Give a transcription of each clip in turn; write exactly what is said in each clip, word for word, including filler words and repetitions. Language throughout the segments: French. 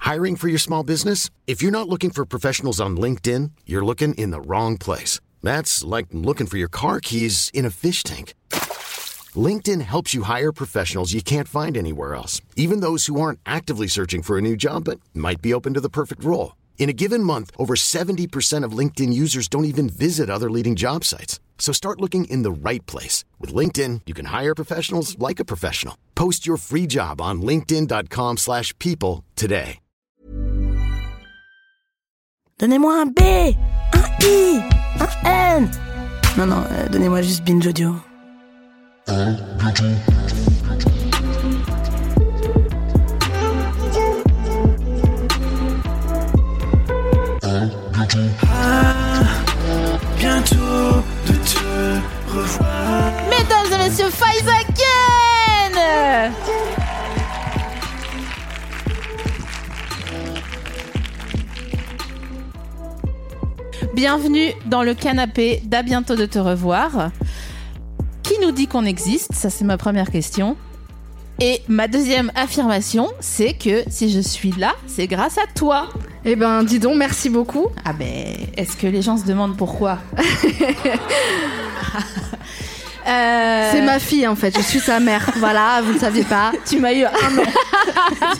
Hiring for your small business? If you're not looking for professionals on LinkedIn, you're looking in the wrong place. That's like looking for your car keys in a fish tank. LinkedIn helps you hire professionals you can't find anywhere else, even those who aren't actively searching for a new job but might be open to the perfect role. In a given month, over seventy percent of LinkedIn users don't even visit other leading job sites. So start looking in the right place. With LinkedIn, you can hire professionals like a professional. Post your free job on linkedin dot com slash people today. Donnez-moi un B, un I, un N. Non, non, euh, donnez-moi juste Binge Audio. Ah, bientôt de te revoir. Mesdames et messieurs, Faiza again. Bienvenue dans le canapé d'À bientôt de te revoir. Qui nous dit qu'on existe ? Ça, c'est ma première question. Et ma deuxième affirmation, c'est que si je suis là, c'est grâce à toi. Eh ben, dis donc, merci beaucoup. Ah ben, est-ce que les gens se demandent pourquoi ? euh... C'est ma fille, en fait. Je suis sa mère. Voilà, vous ne saviez pas. Tu m'as eu un an.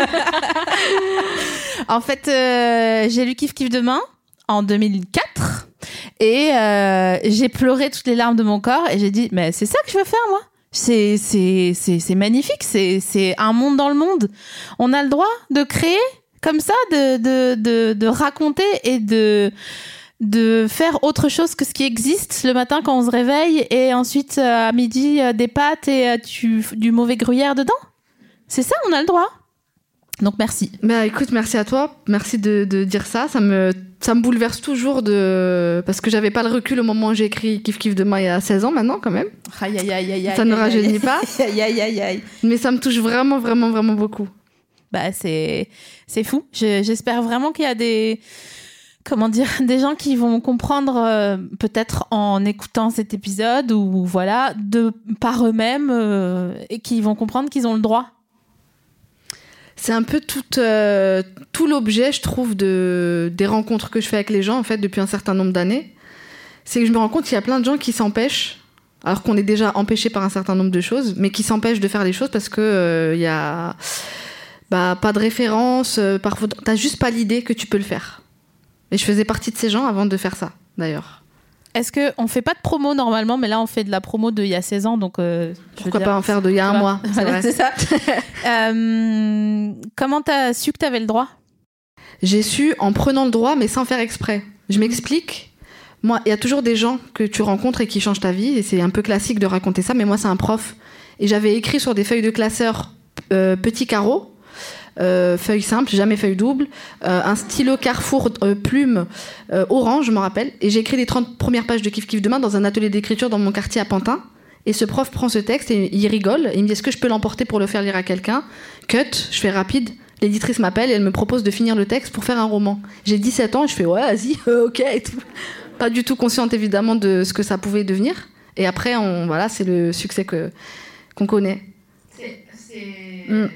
En fait, euh, j'ai lu Kiff Kiff Demain en deux mille quatre et euh, j'ai pleuré toutes les larmes de mon corps et j'ai dit, mais c'est ça que je veux faire, moi. C'est, c'est, c'est, c'est magnifique, c'est, c'est un monde dans le monde. On a le droit de créer comme ça, de, de, de, de raconter et de, de faire autre chose que ce qui existe le matin quand on se réveille et ensuite à midi des pâtes et tu, du mauvais gruyère dedans. C'est ça, on a le droit. Donc merci. Bah écoute, merci à toi, merci de, de dire ça. Ça me, ça me bouleverse toujours de... parce que j'avais pas le recul au moment où j'ai écrit Kiff Kiff Demain il y a seize ans maintenant quand même. Aïe aïe aïe aïe. Ça ne rajeunit pas. Aïe aïe aïe aïe. Mais ça me touche vraiment vraiment vraiment beaucoup. Bah c'est, c'est fou. Je, j'espère vraiment qu'il y a des... comment dire, des gens qui vont comprendre euh, peut-être en écoutant cet épisode ou voilà, de par eux-mêmes euh, et qui vont comprendre qu'ils ont le droit. C'est un peu tout, euh, tout l'objet, je trouve, de, des rencontres que je fais avec les gens, en fait, depuis un certain nombre d'années. C'est que je me rends compte qu'il y a plein de gens qui s'empêchent, alors qu'on est déjà empêchés par un certain nombre de choses, mais qui s'empêchent de faire les choses parce qu'il euh, y a bah, pas de référence, euh, parfois t'as juste pas l'idée que tu peux le faire. Et je faisais partie de ces gens avant de faire ça, d'ailleurs. Est-ce qu'on ne fait pas de promo normalement, mais là on fait de la promo d'il y a seize ans, donc... Euh, Pourquoi pas en faire d'il y a un mois, c'est voilà, vrai. C'est ça. euh, comment t'as su que t'avais le droit ? J'ai su en prenant le droit, mais sans faire exprès. Je m'explique. Moi, il y a toujours des gens que tu rencontres et qui changent ta vie, et c'est un peu classique de raconter ça, mais moi c'est un prof. Et j'avais écrit sur des feuilles de classeur euh, petits carreaux, Euh, feuille simple, jamais feuille double, euh, un stylo Carrefour euh, plume euh, orange, je m'en rappelle, et j'ai écrit les trente premières pages de Kiff Kiff Demain dans un atelier d'écriture dans mon quartier à Pantin, et ce prof prend ce texte et il rigole, et il me dit est-ce que je peux l'emporter pour le faire lire à quelqu'un ? Cut, je fais rapide, l'éditrice m'appelle et elle me propose de finir le texte pour faire un roman. J'ai dix-sept ans et je fais ouais vas-y, ok et tout. Pas du tout consciente évidemment de ce que ça pouvait devenir, et après on, voilà, c'est le succès que, qu'on connaît. C'est... c'est... Mm.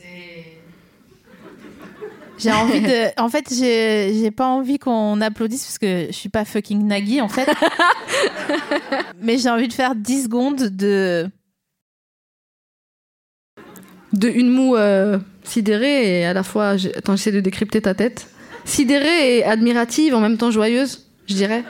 J'ai envie de... En fait, j'ai... j'ai pas envie qu'on applaudisse parce que je suis pas fucking Nagui, en fait. Mais j'ai envie de faire dix secondes de... De une moue euh, sidérée et à la fois... J'ai... Attends, j'essaie de décrypter ta tête. Sidérée et admirative, en même temps joyeuse, je dirais.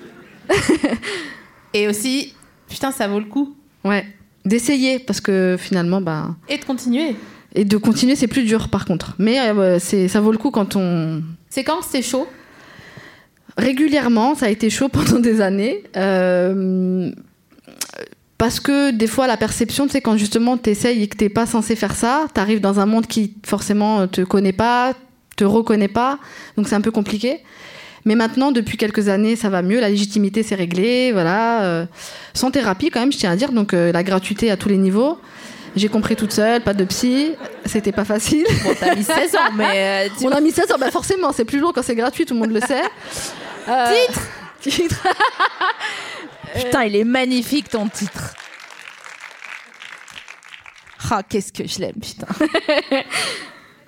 Et aussi, putain, ça vaut le coup. Ouais, d'essayer, parce que finalement... Bah... Et de continuer. Et de continuer, c'est plus dur, par contre. Mais euh, c'est, ça vaut le coup quand on... C'est quand c'était chaud ? Régulièrement, ça a été chaud pendant des années. Euh, parce que des fois, la perception, tu sais, quand justement t'essayes et que t'es pas censé faire ça, t'arrives dans un monde qui, forcément, te connaît pas, te reconnaît pas. Donc, c'est un peu compliqué. Mais maintenant, depuis quelques années, ça va mieux. La légitimité, c'est réglé. Voilà. Euh, sans thérapie, quand même, je tiens à dire. Donc, euh, la gratuité à tous les niveaux. J'ai compris toute seule, pas de psy, c'était pas facile. Bon, t'as mis seize ans, mais... Euh, tu... On a mis seize ans, bah forcément, c'est plus long quand c'est gratuit, tout le monde le sait. Euh... Titre Titre Putain, il est magnifique, ton titre. Ah, qu'est-ce que je l'aime, putain.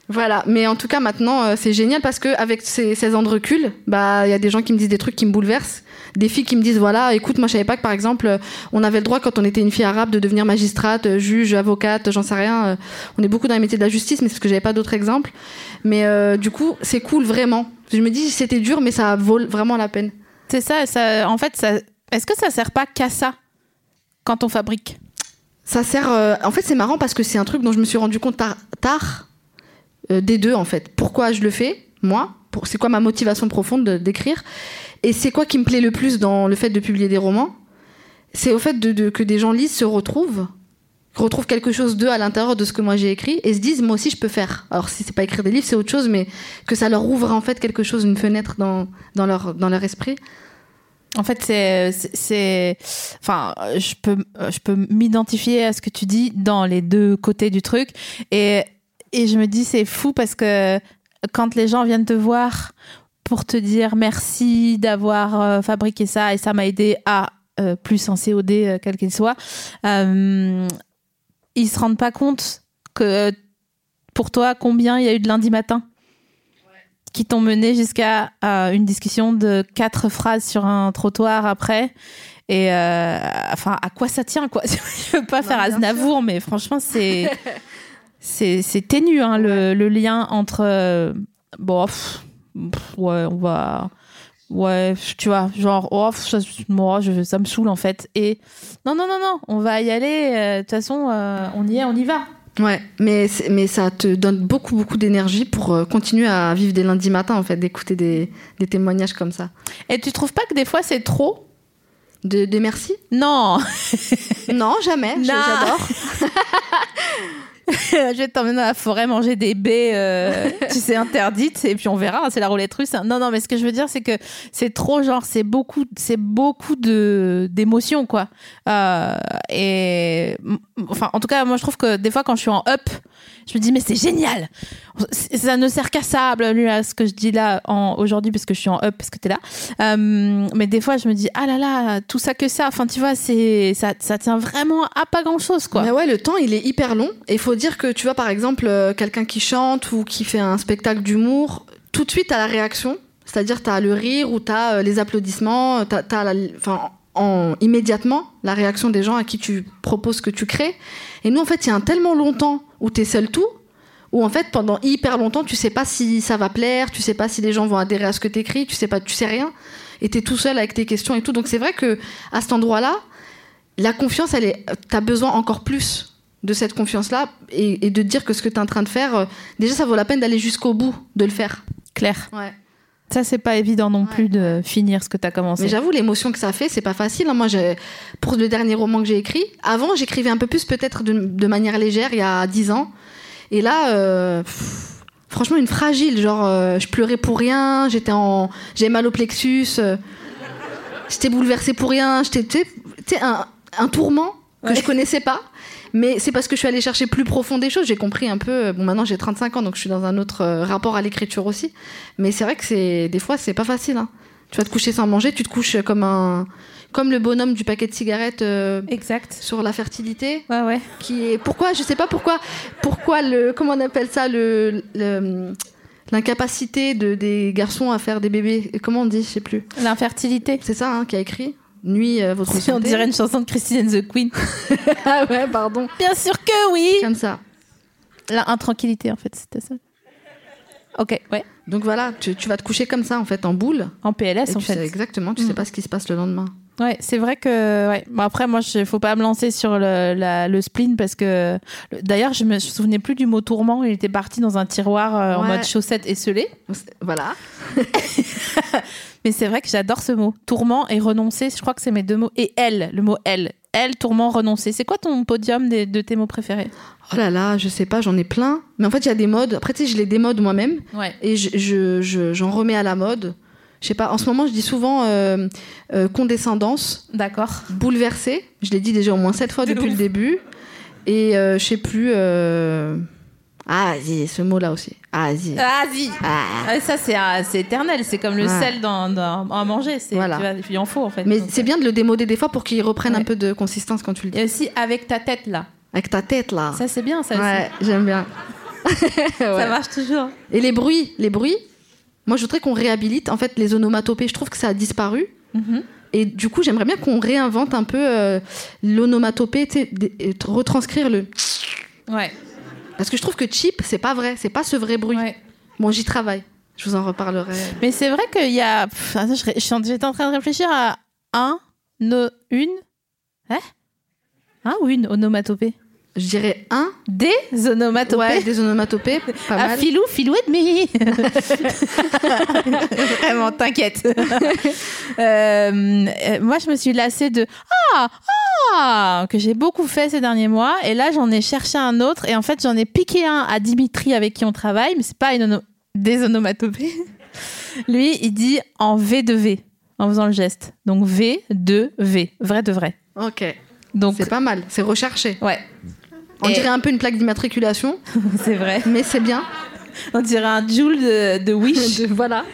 Voilà, mais en tout cas maintenant euh, c'est génial parce que avec ces seize ans de recul, bah il y a des gens qui me disent des trucs qui me bouleversent, des filles qui me disent voilà, écoute, moi je savais pas que par exemple on avait le droit quand on était une fille arabe de devenir magistrate, juge, avocate, j'en sais rien. Euh, on est beaucoup dans les métiers de la justice, mais c'est parce que j'avais pas d'autres exemples. Mais euh, du coup c'est cool vraiment. Je me dis c'était dur, mais ça vaut vraiment la peine. C'est ça, ça. En fait, ça. Est-ce que ça sert pas qu'à ça quand on fabrique? Ça sert. Euh, en fait c'est marrant parce que c'est un truc dont je me suis rendu compte tard. tard Euh, des deux en fait. Pourquoi je le fais, moi pour, c'est quoi ma motivation profonde de, d'écrire, et c'est quoi qui me plaît le plus dans le fait de publier des romans, c'est au fait de, de, que des gens lisent, se retrouvent retrouvent quelque chose d'eux à l'intérieur de ce que moi j'ai écrit et se disent moi aussi je peux faire. Alors si c'est pas écrire des livres c'est autre chose, mais que ça leur ouvre en fait quelque chose, une fenêtre dans, dans, leur, dans leur esprit. En fait, c'est, c'est, c'est, enfin, je peux, je peux m'identifier à ce que tu dis dans les deux côtés du truc, et Et je me dis, c'est fou parce que quand les gens viennent te voir pour te dire merci d'avoir euh, fabriqué ça et ça m'a aidé à euh, plus en C O D, euh, quel qu'il soit, euh, ils se rendent pas compte que pour toi, combien il y a eu de lundi matin qui t'ont mené jusqu'à euh, une discussion de quatre phrases sur un trottoir après. Et euh, enfin, à quoi ça tient, quoi? Je veux pas non, faire Aznavour, mais franchement, c'est... C'est, c'est ténu, hein, le, ouais. le lien entre... Euh, bon, pff, pff, ouais, on va... Ouais, tu vois, genre, oh, ça, moi, je, ça me saoule, en fait. Et non, non, non, non, on va y aller. De euh, toute façon, euh, on y est, on y va. Ouais, mais, mais ça te donne beaucoup, beaucoup d'énergie pour euh, continuer à vivre des lundis matins, en fait, d'écouter des, des témoignages comme ça. Et tu trouves pas que des fois, c'est trop ? De, de merci ? Non. Non, jamais. Non. J'adore. Je vais t'emmener dans la forêt manger des baies, euh, tu sais, interdites, et puis on verra, c'est la roulette russe. Non, non, mais ce que je veux dire, c'est que c'est trop, genre, c'est beaucoup, c'est beaucoup de, d'émotions, quoi. Euh, et, enfin, en tout cas, moi, je trouve que des fois, quand je suis en up, je me dis, mais c'est génial! Ça ne sert qu'à ça, à ce que je dis là, en, aujourd'hui, parce que je suis en up, parce que t'es là. Euh, mais des fois, je me dis, ah là là, tout ça que ça, enfin, tu vois, c'est, ça, ça tient vraiment à pas grand chose, quoi. Mais ouais, le temps, il est hyper long, et il faut dire que, tu vois, par exemple, euh, quelqu'un qui chante ou qui fait un spectacle d'humour, tout de suite, t'as la réaction, c'est-à-dire t'as le rire ou t'as euh, les applaudissements, t'as, t'as la, enfin, en, immédiatement, la réaction des gens à qui tu proposes que tu crées. Et nous, en fait, il y a un tellement longtemps où t'es seul tout, où en fait, pendant hyper longtemps, tu sais pas si ça va plaire, tu sais pas si les gens vont adhérer à ce que t'écris, tu sais pas, tu sais rien, et t'es tout seul avec tes questions et tout. Donc c'est vrai que à cet endroit-là, la confiance, elle est, t'as besoin encore plus de cette confiance-là et, et de te dire que ce que t'es en train de faire, euh, déjà, ça vaut la peine d'aller jusqu'au bout de le faire. Claire. Ouais. Ça, c'est pas évident non plus ouais. de finir ce que t'as commencé. Mais j'avoue, l'émotion que ça fait, c'est pas facile. Moi, j'ai, pour le dernier roman que j'ai écrit, avant, j'écrivais un peu plus, peut-être de, de manière légère, il y a dix ans. Et là, euh, pff, franchement, une fragile. Genre, euh, je pleurais pour rien, j'étais en, j'avais mal au plexus, euh, j'étais bouleversée pour rien, j'étais, tu sais, un, un tourment que ouais. je connaissais pas. Mais c'est parce que je suis allée chercher plus profond des choses. J'ai compris un peu. Bon, maintenant j'ai trente-cinq ans, donc je suis dans un autre euh, rapport à l'écriture aussi. Mais c'est vrai que c'est, des fois, c'est pas facile. Hein. Tu vas te coucher sans manger, tu te couches comme un, comme le bonhomme du paquet de cigarettes. Euh, exact. Sur la fertilité. Ouais, ouais. Qui est, pourquoi, je sais pas pourquoi, pourquoi le, comment on appelle ça, le, le l'incapacité de des garçons à faire des bébés. Comment on dit, je sais plus. L'infertilité. C'est ça, hein, qui a écrit. Nuit euh, votre santé. On dirait une chanson de Christine and the Queen. Ah ouais, pardon. Bien sûr que oui. Comme ça. La intranquillité, en fait, c'était ça. Ok, ouais. Donc voilà, tu, tu vas te coucher comme ça, en fait, en boule. En P L S, et en tu fait. Sais exactement, tu mmh. sais pas ce qui se passe le lendemain. Ouais, c'est vrai que... Ouais. Bon, après, moi, il faut pas me lancer sur le, la, le spleen parce que... D'ailleurs, je me souvenais plus du mot tourment. Il était parti dans un tiroir euh, ouais. en mode chaussette esselée. Voilà. Mais c'est vrai que j'adore ce mot. Tourment et renoncer, je crois que c'est mes deux mots. Et elle, le mot elle. Elle, tourment, renoncer. C'est quoi ton podium des, de tes mots préférés ? Oh là là, je sais pas, j'en ai plein. Mais en fait, il y a des modes. Après, tu sais, je les démode moi-même. Ouais. Et je, je, je, j'en remets à la mode. Je sais pas, en ce moment, je dis souvent euh, euh, condescendance. D'accord. Bouleversée. Je l'ai dit déjà au moins sept fois de depuis ouf. Le début. Et euh, je sais plus... Euh... Ah, vas-y, ce mot-là aussi. Ah, vas-y. Ah, vas-y. Ah. Ça, c'est, c'est éternel. C'est comme le ouais. sel dans, dans, à manger. C'est, voilà. Tu vois, il en faut, en fait. Mais donc, c'est bien de le démoder des fois pour qu'il reprenne ouais. un peu de consistance quand tu le dis. Et aussi avec ta tête, là. Avec ta tête, là. Ça, c'est bien, ça ouais, aussi. Ouais, j'aime bien. Ouais. Ça marche toujours. Et les bruits, les bruits, moi je voudrais qu'on réhabilite en fait les onomatopées. Je trouve que ça a disparu. Mm-hmm. Et du coup, j'aimerais bien qu'on réinvente un peu euh, l'onomatopée, tu sais, et retranscrire le. Ouais. Parce que je trouve que cheap, c'est pas vrai, c'est pas ce vrai bruit. Ouais. Bon, j'y travaille. Je vous en reparlerai. Mais c'est vrai qu'il y a. Pff, attends, je ré- je suis en- j'étais en train de réfléchir à un, no, une. Hein Un ou une onomatopée? Je dirais un. Des onomatopées. Ouais, des onomatopées, pas Ah, mal. filou, filou et demi. Vraiment, t'inquiète. Euh, euh, moi, je me suis lassée de ah ah que j'ai beaucoup fait ces derniers mois, et là, j'en ai cherché un autre, et en fait, j'en ai piqué un à Dimitri avec qui on travaille, mais c'est pas une ono- des onomatopées. Lui, il dit en V de V en faisant le geste. Donc V de V, vrai de vrai. Ok. Donc C'est pas mal, c'est recherché. ouais, On Et- dirait un peu une plaque d'immatriculation, c'est vrai. mais c'est bien. On dirait un Joule de, de Wish. De- voilà.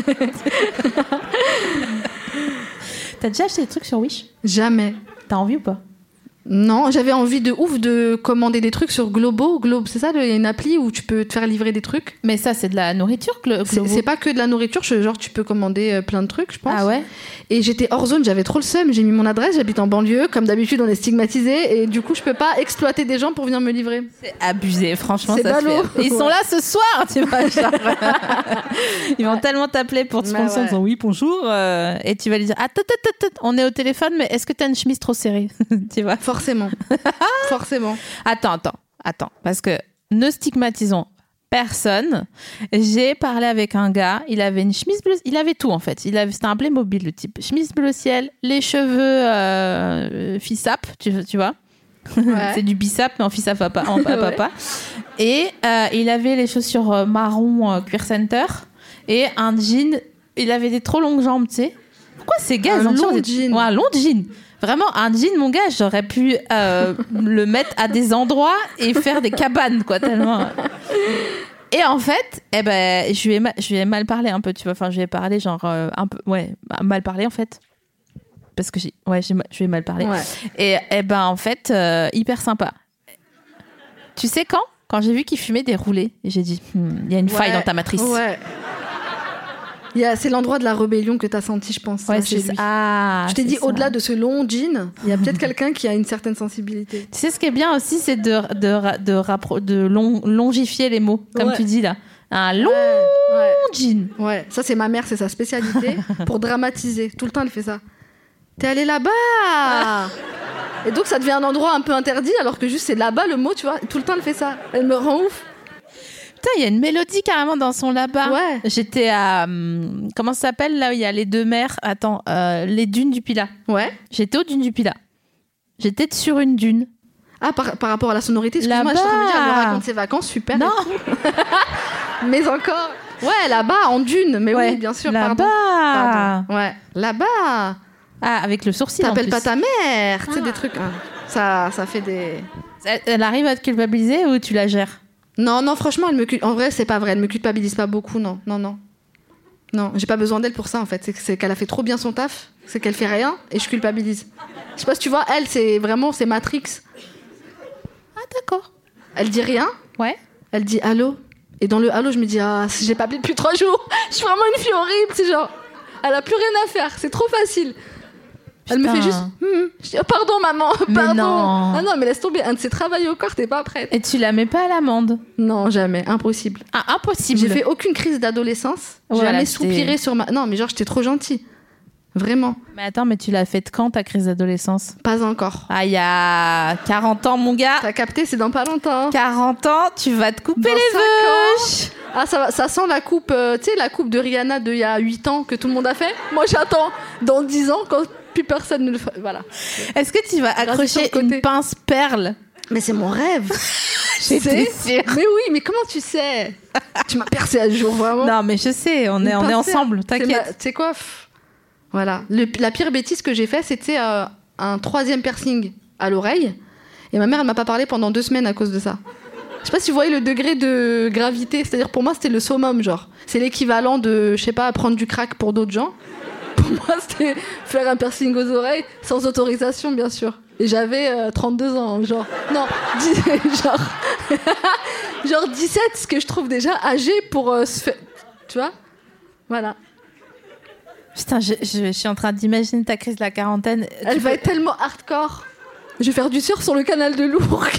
T'as déjà acheté des trucs sur Wish? Jamais. T'as envie ou pas? Non, j'avais envie de ouf de commander des trucs sur Globo. Globe, c'est ça, il y a une appli où tu peux te faire livrer des trucs. Mais ça, c'est de la nourriture, Glo- C'est Globo. c'est pas que de la nourriture, je- genre tu peux commander euh, plein de trucs, je pense. Ah ouais? Et j'étais hors zone, j'avais trop le seum. J'ai mis mon adresse, j'habite en banlieue. Comme d'habitude, on est stigmatisé. Et du coup, je peux pas exploiter des gens pour venir me livrer. C'est abusé, franchement. C'est ça se ballot. fait. Ils sont là ce soir, tu vois. Genre. Ils vont tellement t'appeler pour te Bah sponsor en ouais. disant oui, bonjour. euh, et tu vas lui dire attends, attends, attends, on est au téléphone, mais est-ce que t'as une chemise trop serrée? Tu vois. Forcément. Forcément. Attends, attends, attends. Parce que ne stigmatisons personne. J'ai parlé avec un gars, il avait une chemise bleue, il avait tout en fait. Il avait, c'était un Playmobil le type. Chemise bleu ciel, les cheveux euh, fissap, tu, tu vois. Ouais. C'est du bissap, mais en fissap papa. En pa- Ouais. papa. Et euh, il avait les chaussures euh, marron euh, cuir center et un jean. Il avait des trop longues jambes, tu sais. Pourquoi ces gars Un ils ont toujours long des- jean. Ouais, un long jean. Vraiment, un jean, mon gars, j'aurais pu euh, le mettre à des endroits et faire des cabanes, quoi, tellement. Et en fait, eh ben, je lui ai mal, je lui ai mal parlé un peu, tu vois. Enfin, je lui ai parlé, genre, euh, un peu, ouais, mal parlé, en fait. Parce que j'ai, ouais, j'ai, mal- je lui ai mal parlé. Ouais. Et, eh ben, en fait, euh, hyper sympa. Tu sais quand? Quand j'ai vu qu'il fumait des roulés, et j'ai dit, Hmm, il y a une faille Ouais. dans ta matrice. Ouais. Il y a- C'est l'endroit de la rébellion que t'as senti, je pense. Ouais, là, c'est chez ça. lui. Ah, Je t'ai c'est dit, ça. au-delà de ce long jean, il y a peut-être quelqu'un qui a une certaine sensibilité. Tu sais, ce qui est bien aussi, c'est de, de, ra- de, rappro- de long- longifier les mots, comme Ouais. tu dis là. Un long Ouais, ouais. jean. Ouais, ça c'est ma mère, c'est sa spécialité pour dramatiser. Tout le temps elle fait ça. T'es allé là-bas. Et donc ça devient un endroit un peu interdit alors que juste c'est là-bas le mot, tu vois. Tout le temps elle fait ça. Elle me rend ouf. Putain, il y a une mélodie carrément dans son là-bas. Ouais. J'étais à. hum, comment ça s'appelle là où il y a les deux mers? Attends, euh, les dunes du Pilat. Ouais. J'étais aux dunes du Pilat. J'étais sur une dune. Ah, par, par rapport à la sonorité, excuse-moi, je Là-bas. suis en train de me dire, elle me raconte ses vacances, super. Non, Mais encore. Ouais, là-bas, en dune. Mais ouais, oui, bien sûr, là-bas. pardon. Pardon. Ouais, là-bas. Ah, avec le sourcil. en T'appelles plus. pas ta mère. Tu sais, Ah. des trucs. hein. Ça, ça fait des. Elle, elle arrive à te culpabiliser ou tu la gères? Non, non, franchement, elle me cul- en vrai, c'est pas vrai. Elle me culpabilise pas beaucoup, non, non, non. Non, j'ai pas besoin d'elle pour ça, en fait. C'est que- c'est qu'elle a fait trop bien son taf, c'est qu'elle fait rien et je culpabilise. Je sais pas si tu vois, elle, c'est vraiment, c'est Matrix. Ah, d'accord. Elle dit rien, Ouais. elle dit allô. Et dans le allô, je me dis, ah, si j'ai pas appelé depuis trois jours, je suis vraiment une fille horrible. C'est genre, elle a plus rien à faire, c'est trop facile. Elle me Putain. fait juste, Hum. Je dis, oh, pardon, maman, Mais pardon. non. Ah non, mais laisse tomber, un de ces travails au corps, t'es pas prête. Et tu la mets pas à l'amende? Non, jamais, impossible. Ah, impossible. J'ai fait aucune crise d'adolescence. J'ai Voilà, jamais c'était- soupiré sur ma. Non, mais genre, j'étais trop gentille. Vraiment. Mais attends, mais tu l'as faite quand ta crise d'adolescence? Pas encore. Ah, il y a quarante ans, mon gars. T'as capté, c'est dans pas longtemps. quarante ans, tu vas te couper Dans les cinq veuches. Ah, ça, va- ça sent la coupe, euh, tu sais, la coupe de Rihanna d'il y a huit ans que tout le monde a fait. Moi, j'attends dans dix ans quand plus personne ne le fait. Voilà. Est-ce que tu vas sur accrocher le côté. une pince perle? Mais c'est mon rêve. J'étais C'est- sûre. Mais oui, mais comment tu sais? Tu m'as percé à ce jour, vraiment. Non, mais je sais, on est, on est Pince ensemble, perle. C'est ma- t'inquiète. Tu sais quoi? Pff. Voilà. Le- la pire bêtise que j'ai fait, c'était euh, un troisième piercing à l'oreille. Et ma mère, elle m'a pas parlé pendant deux semaines à cause de ça. Je sais pas si vous voyez le degré de gravité. C'est-à-dire, pour moi, c'était le summum, genre. C'est l'équivalent de, je sais pas, prendre du crack pour d'autres gens. pour moi, c'était faire un piercing aux oreilles sans autorisation, bien sûr. Et j'avais euh, trente-deux ans, genre. Non, dix, genre. genre dix-sept, ce que je trouve déjà âgé pour euh, se faire. Tu vois ? Voilà. Putain, je, je, je suis en train d'imaginer ta crise de la quarantaine. Elle Tu va peux- être tellement hardcore. Je vais faire du surf sur le canal de Lourdes.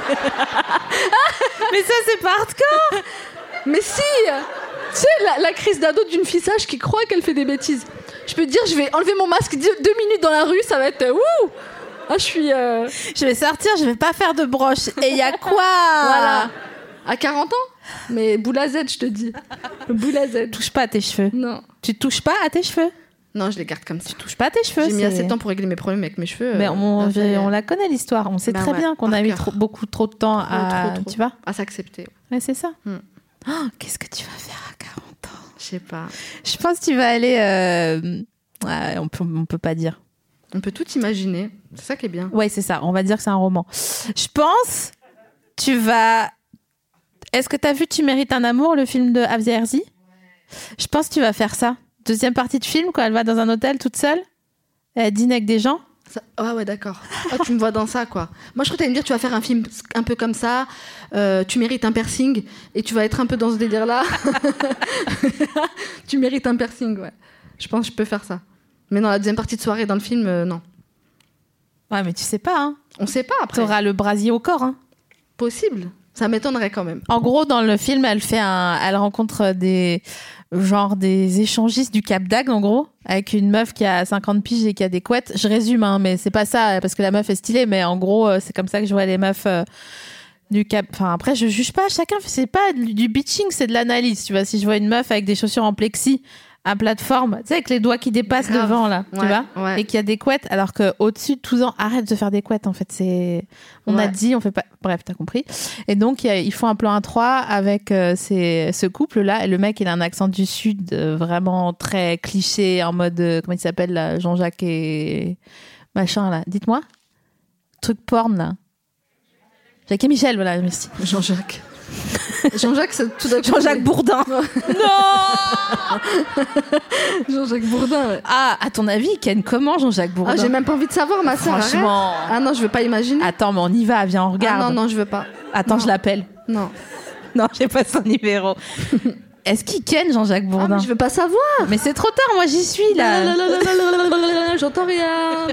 Mais ça, c'est pas hardcore. Mais si! Tu sais, la, la crise d'ado d'une fille sage qui croit qu'elle fait des bêtises. Je peux te dire, je vais enlever mon masque deux, deux minutes dans la rue, ça va être euh, wouh! Ah, je suis. euh, Je vais sortir, je vais pas faire de broche. Et y a quoi? Voilà. À quarante ans? Mais boule à Z, je te dis. Boule à Z. Touche pas à tes cheveux. Non. Tu touches pas à tes cheveux. Non, je les garde comme ça. Touche pas à tes cheveux. J'ai mis c'est- assez de temps pour régler mes problèmes avec mes cheveux. Mais euh, on, là, ça y est. on la connaît l'histoire. On sait Bah très ouais, bien qu'on par a mis cœur. trop- beaucoup trop de temps à. trop, trop. Tu vois? À s'accepter. Ouais, c'est ça. Hmm. Oh, qu'est-ce que tu vas faire à quarante ans? Je sais pas. Je pense que tu vas aller. euh, Ouais, on peut, on peut pas dire. On peut tout imaginer. C'est ça qui est bien. Ouais, c'est ça. On va dire que c'est un roman. Je pense. Tu vas. Est-ce que t'as vu Tu mérites un amour, le film de Afzia Herzi? Je pense que tu vas faire ça. Deuxième partie de film, quand elle va dans un hôtel toute seule, elle dîne avec des gens. Ça- Ah ouais, d'accord. Ah, tu me vois dans ça, quoi. Moi, je crois que t'allais me dire, tu vas faire un film un peu comme ça, euh, tu mérites un piercing, et tu vas être un peu dans ce délire-là. Tu mérites un piercing, ouais. Je pense que je peux faire ça. Mais dans la deuxième partie de soirée, dans le film, euh, non. Ouais, mais tu sais pas, hein. On sait pas, après. T'auras le brasier au corps, hein. Possible. Ça m'étonnerait quand même. En gros, dans le film, elle fait un, elle rencontre des, genre des échangistes du Cap d'Agde, en gros, avec une meuf qui a cinquante piges et qui a des couettes. Je résume, hein, mais c'est pas ça, parce que la meuf est stylée, mais en gros, euh, c'est comme ça que je vois les meufs euh, du Cap. Enfin, après, je juge pas, chacun, c'est pas du du bitching, c'est de l'analyse. Tu vois, si je vois une meuf avec des chaussures en plexi à plateforme, tu sais, avec les doigts qui dépassent Grave. devant, là, tu Ouais, vois, ouais. et qui a des couettes, alors qu'au-dessus de tous ans, arrête de faire des couettes, en fait, c'est. On a Ouais. dit, on fait pas. Bref, t'as compris. Et donc, il y a- ils font un plan à trois avec euh, ces- ce couple-là. Et le mec, il a un accent du Sud euh, vraiment très cliché, en mode. euh, comment il s'appelle, là, Jean-Jacques et. Machin, là. Dites-moi. Truc porn, là. Jacques et Michel, voilà, merci. Jean-Jacques. Jean-Jacques, c'est tout d'un coup. Jean-Jacques Bourdin. Non. Jean-Jacques Bourdin, ouais. Ah, à ton avis, il ken comment, Jean-Jacques Bourdin? Ah, j'ai même pas envie de savoir, ma sœur. arrête. Franchement. Ah non, je veux pas imaginer. Attends, mais on y va, viens, on Ah regarde. non, non, je veux pas. Attends, Non. je l'appelle. Non. Non, j'ai pas son numéro. Est-ce qu'il ken Jean-Jacques Ah, Bourdin? mais je veux pas savoir. Mais c'est trop tard, moi j'y suis là. J'entends rien.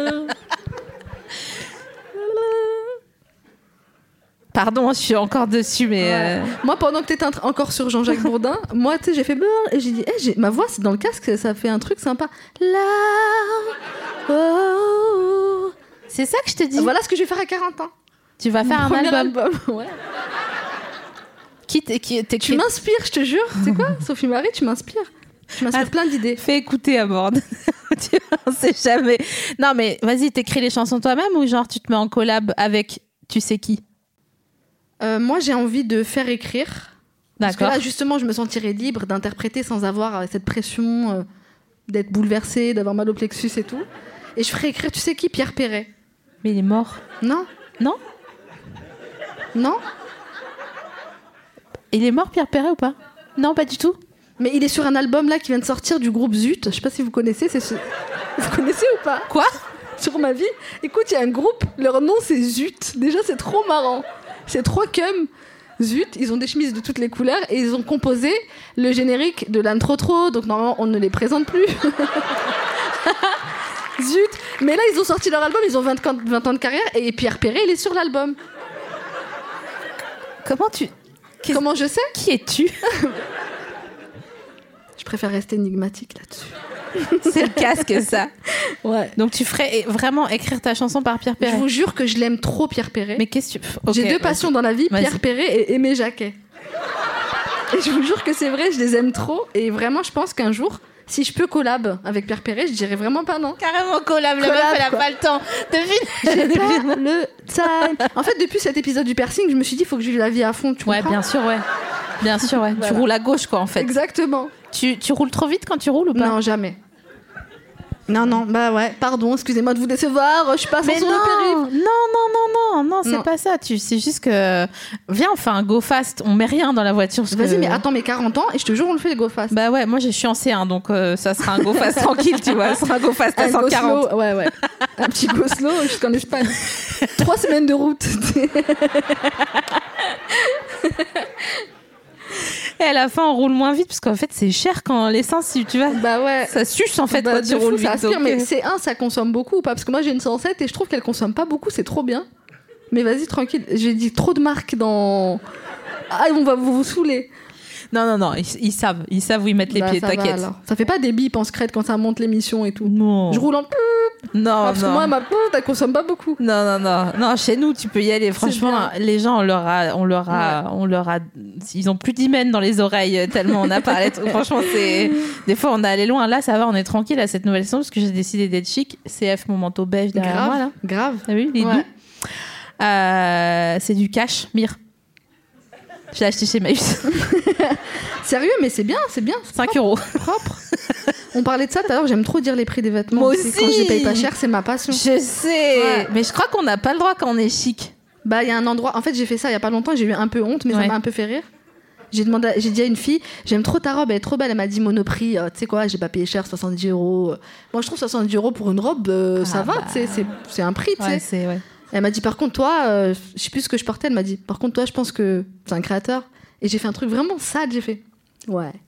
Pardon, je suis encore dessus, mais. Ouais. euh, Moi, pendant que t'étais en train- encore sur Jean-Jacques Bourdin, moi, tu sais, j'ai fait beurre et j'ai dit, eh, j'ai- ma voix, c'est dans le casque, ça fait un truc sympa. Là. Oh. C'est ça que je te dis. Voilà ce que je vais faire à quarante ans. Tu vas faire un Premier album. Ouais. Qui t'é- qui Tu t'écrit. m'inspires, je te jure. C'est quoi, Sophie Marie, tu m'inspires. Tu m'inspires Ah. plein d'idées. Fais écouter à bord. Tu vois, on sait jamais. Non, mais vas-y, t'écris les chansons toi-même ou genre tu te mets en collab avec tu sais qui? Euh, moi, j'ai envie de faire écrire. Parce que D'accord. là, justement, je me sentirais libre d'interpréter sans avoir euh, cette pression euh, d'être bouleversée, d'avoir mal au plexus et tout. Et je ferais écrire, tu sais qui, Pierre Perret. Mais il est mort. Non Non? Non. Il est mort, Pierre Perret, ou pas? Non, pas du tout. Mais il est sur un album là qui vient de sortir du groupe Zut. Je sais pas si vous connaissez. C'est ce... Vous connaissez ou pas? Quoi? Sur ma vie. Écoute, il y a un groupe, leur nom c'est Zut. Déjà, c'est trop marrant. C'est trois cums. Zut, ils ont des chemises de toutes les couleurs et ils ont composé le générique de l'âme trop trop. Donc normalement, on ne les présente plus. Zut. Mais là, ils ont sorti leur album, ils ont vingt, vingt ans de carrière et Pierre Perret, il est sur l'album. Comment tu. Qu'est-ce- Comment je sais? Qui es-tu? Je préfère rester énigmatique là-dessus. C'est le casque, ça. Ouais. Donc tu ferais é- vraiment écrire ta chanson par Pierre Je Perret. vous jure que je l'aime trop, Pierre Perret. Mais qu'est-ce que tu. Ok, J'ai deux vas-y. passions dans la vie, Vas-y. Pierre Perret et Aimé Jacquet. Et je vous jure que c'est vrai, je les aime trop. Et vraiment, je pense qu'un jour, si je peux collab avec Pierre Perret, je dirais vraiment pas non. Carrément collab, la Collab, meuf, elle a quoi. pas le temps. Devine. J'ai pas le time. En fait, depuis cet épisode du piercing, je me suis dit, il faut que je vive la vie à fond. Tu Ouais, comprends bien sûr, ouais. Bien sûr, ouais. Tu Voilà. roules à gauche, quoi, en fait. Exactement. Tu, tu roules trop vite quand tu roules ou pas? Non, jamais. Non, non, bah ouais, pardon, excusez-moi de vous décevoir, je suis pas Mais sur non, le non, périph'. non, non, non, non, c'est Non. pas ça. Tu, c'est juste que viens, on fait un go fast. On met rien dans la voiture. parce Vas-y, que- mais attends mes quarante ans et je te jure, on le fait les go fast. Bah ouais, moi je suis en C un, donc euh, ça sera un go fast tranquille, tu vois. Ça sera un go fast à Un cent go quarante. slow, ouais, ouais. Un petit go slow jusqu'en Espagne. Trois semaines de route. Et à la fin, on roule moins vite, parce qu'en fait, c'est cher quand l'essence, tu vois. Bah ouais. Ça suce en fait Bah, quand de tu fou, roules ça vite. aspire, donc, mais euh, C un, ça consomme beaucoup ou pas? Parce que moi, j'ai une cent sept et je trouve qu'elle consomme pas beaucoup, c'est trop bien. Mais vas-y, tranquille. J'ai dit trop de marques dans. Ah, on va vous, vous saouler. Non, non, non, ils, ils savent. Ils savent où ils mettent les Bah, pieds, ça va, t'inquiète. alors. Ça fait pas des bips en secrète quand ça monte l'émission et tout. Non. Je roule en. Non, Ah, parce non. que moi, ma elle consomme pas beaucoup. Non, non, non, non. Chez nous, tu peux y aller. Franchement, bien. les gens, on leur a, on leur a, on leur a, ils ont plus d'hymen dans les oreilles euh, tellement on a parlé. Franchement, c'est, des fois, on est allé loin. Là, ça va, on est tranquille à cette nouvelle saison parce que j'ai décidé d'être chic. C F, mon manteau beige derrière Grave, moi là. grave. T'as vu, il est Ouais. doux. Euh, c'est du cachemire. Je l'ai acheté chez Maïs. Sérieux, mais c'est bien, c'est bien. c'est cinq euros. propre. On parlait de ça tout à l'heure, j'aime trop dire les prix des vêtements. Moi C'est aussi. Quand je les paye pas cher, c'est ma passion. Je sais. Ouais. Mais je crois qu'on n'a pas le droit quand on est chic. Bah, il y a un endroit. En fait, j'ai fait ça il y a pas longtemps, j'ai eu un peu honte, mais Ouais. ça m'a un peu fait rire. J'ai demandé, à- j'ai dit à une fille, j'aime trop ta robe, elle est trop belle. Elle m'a dit Monoprix, euh, tu sais quoi, j'ai pas payé cher, soixante-dix euros. Moi, je trouve soixante-dix euros pour une robe, euh, Ah ça va, bah. tu sais, c'est, c'est un prix, tu sais. Ouais, c'est ouais. Elle m'a dit, par contre, toi, euh, je sais plus ce que je portais, elle m'a dit, par contre, toi, je pense que c'est un créateur. Et j'ai fait un truc vraiment sad, j'ai fait, ouais. Ouais.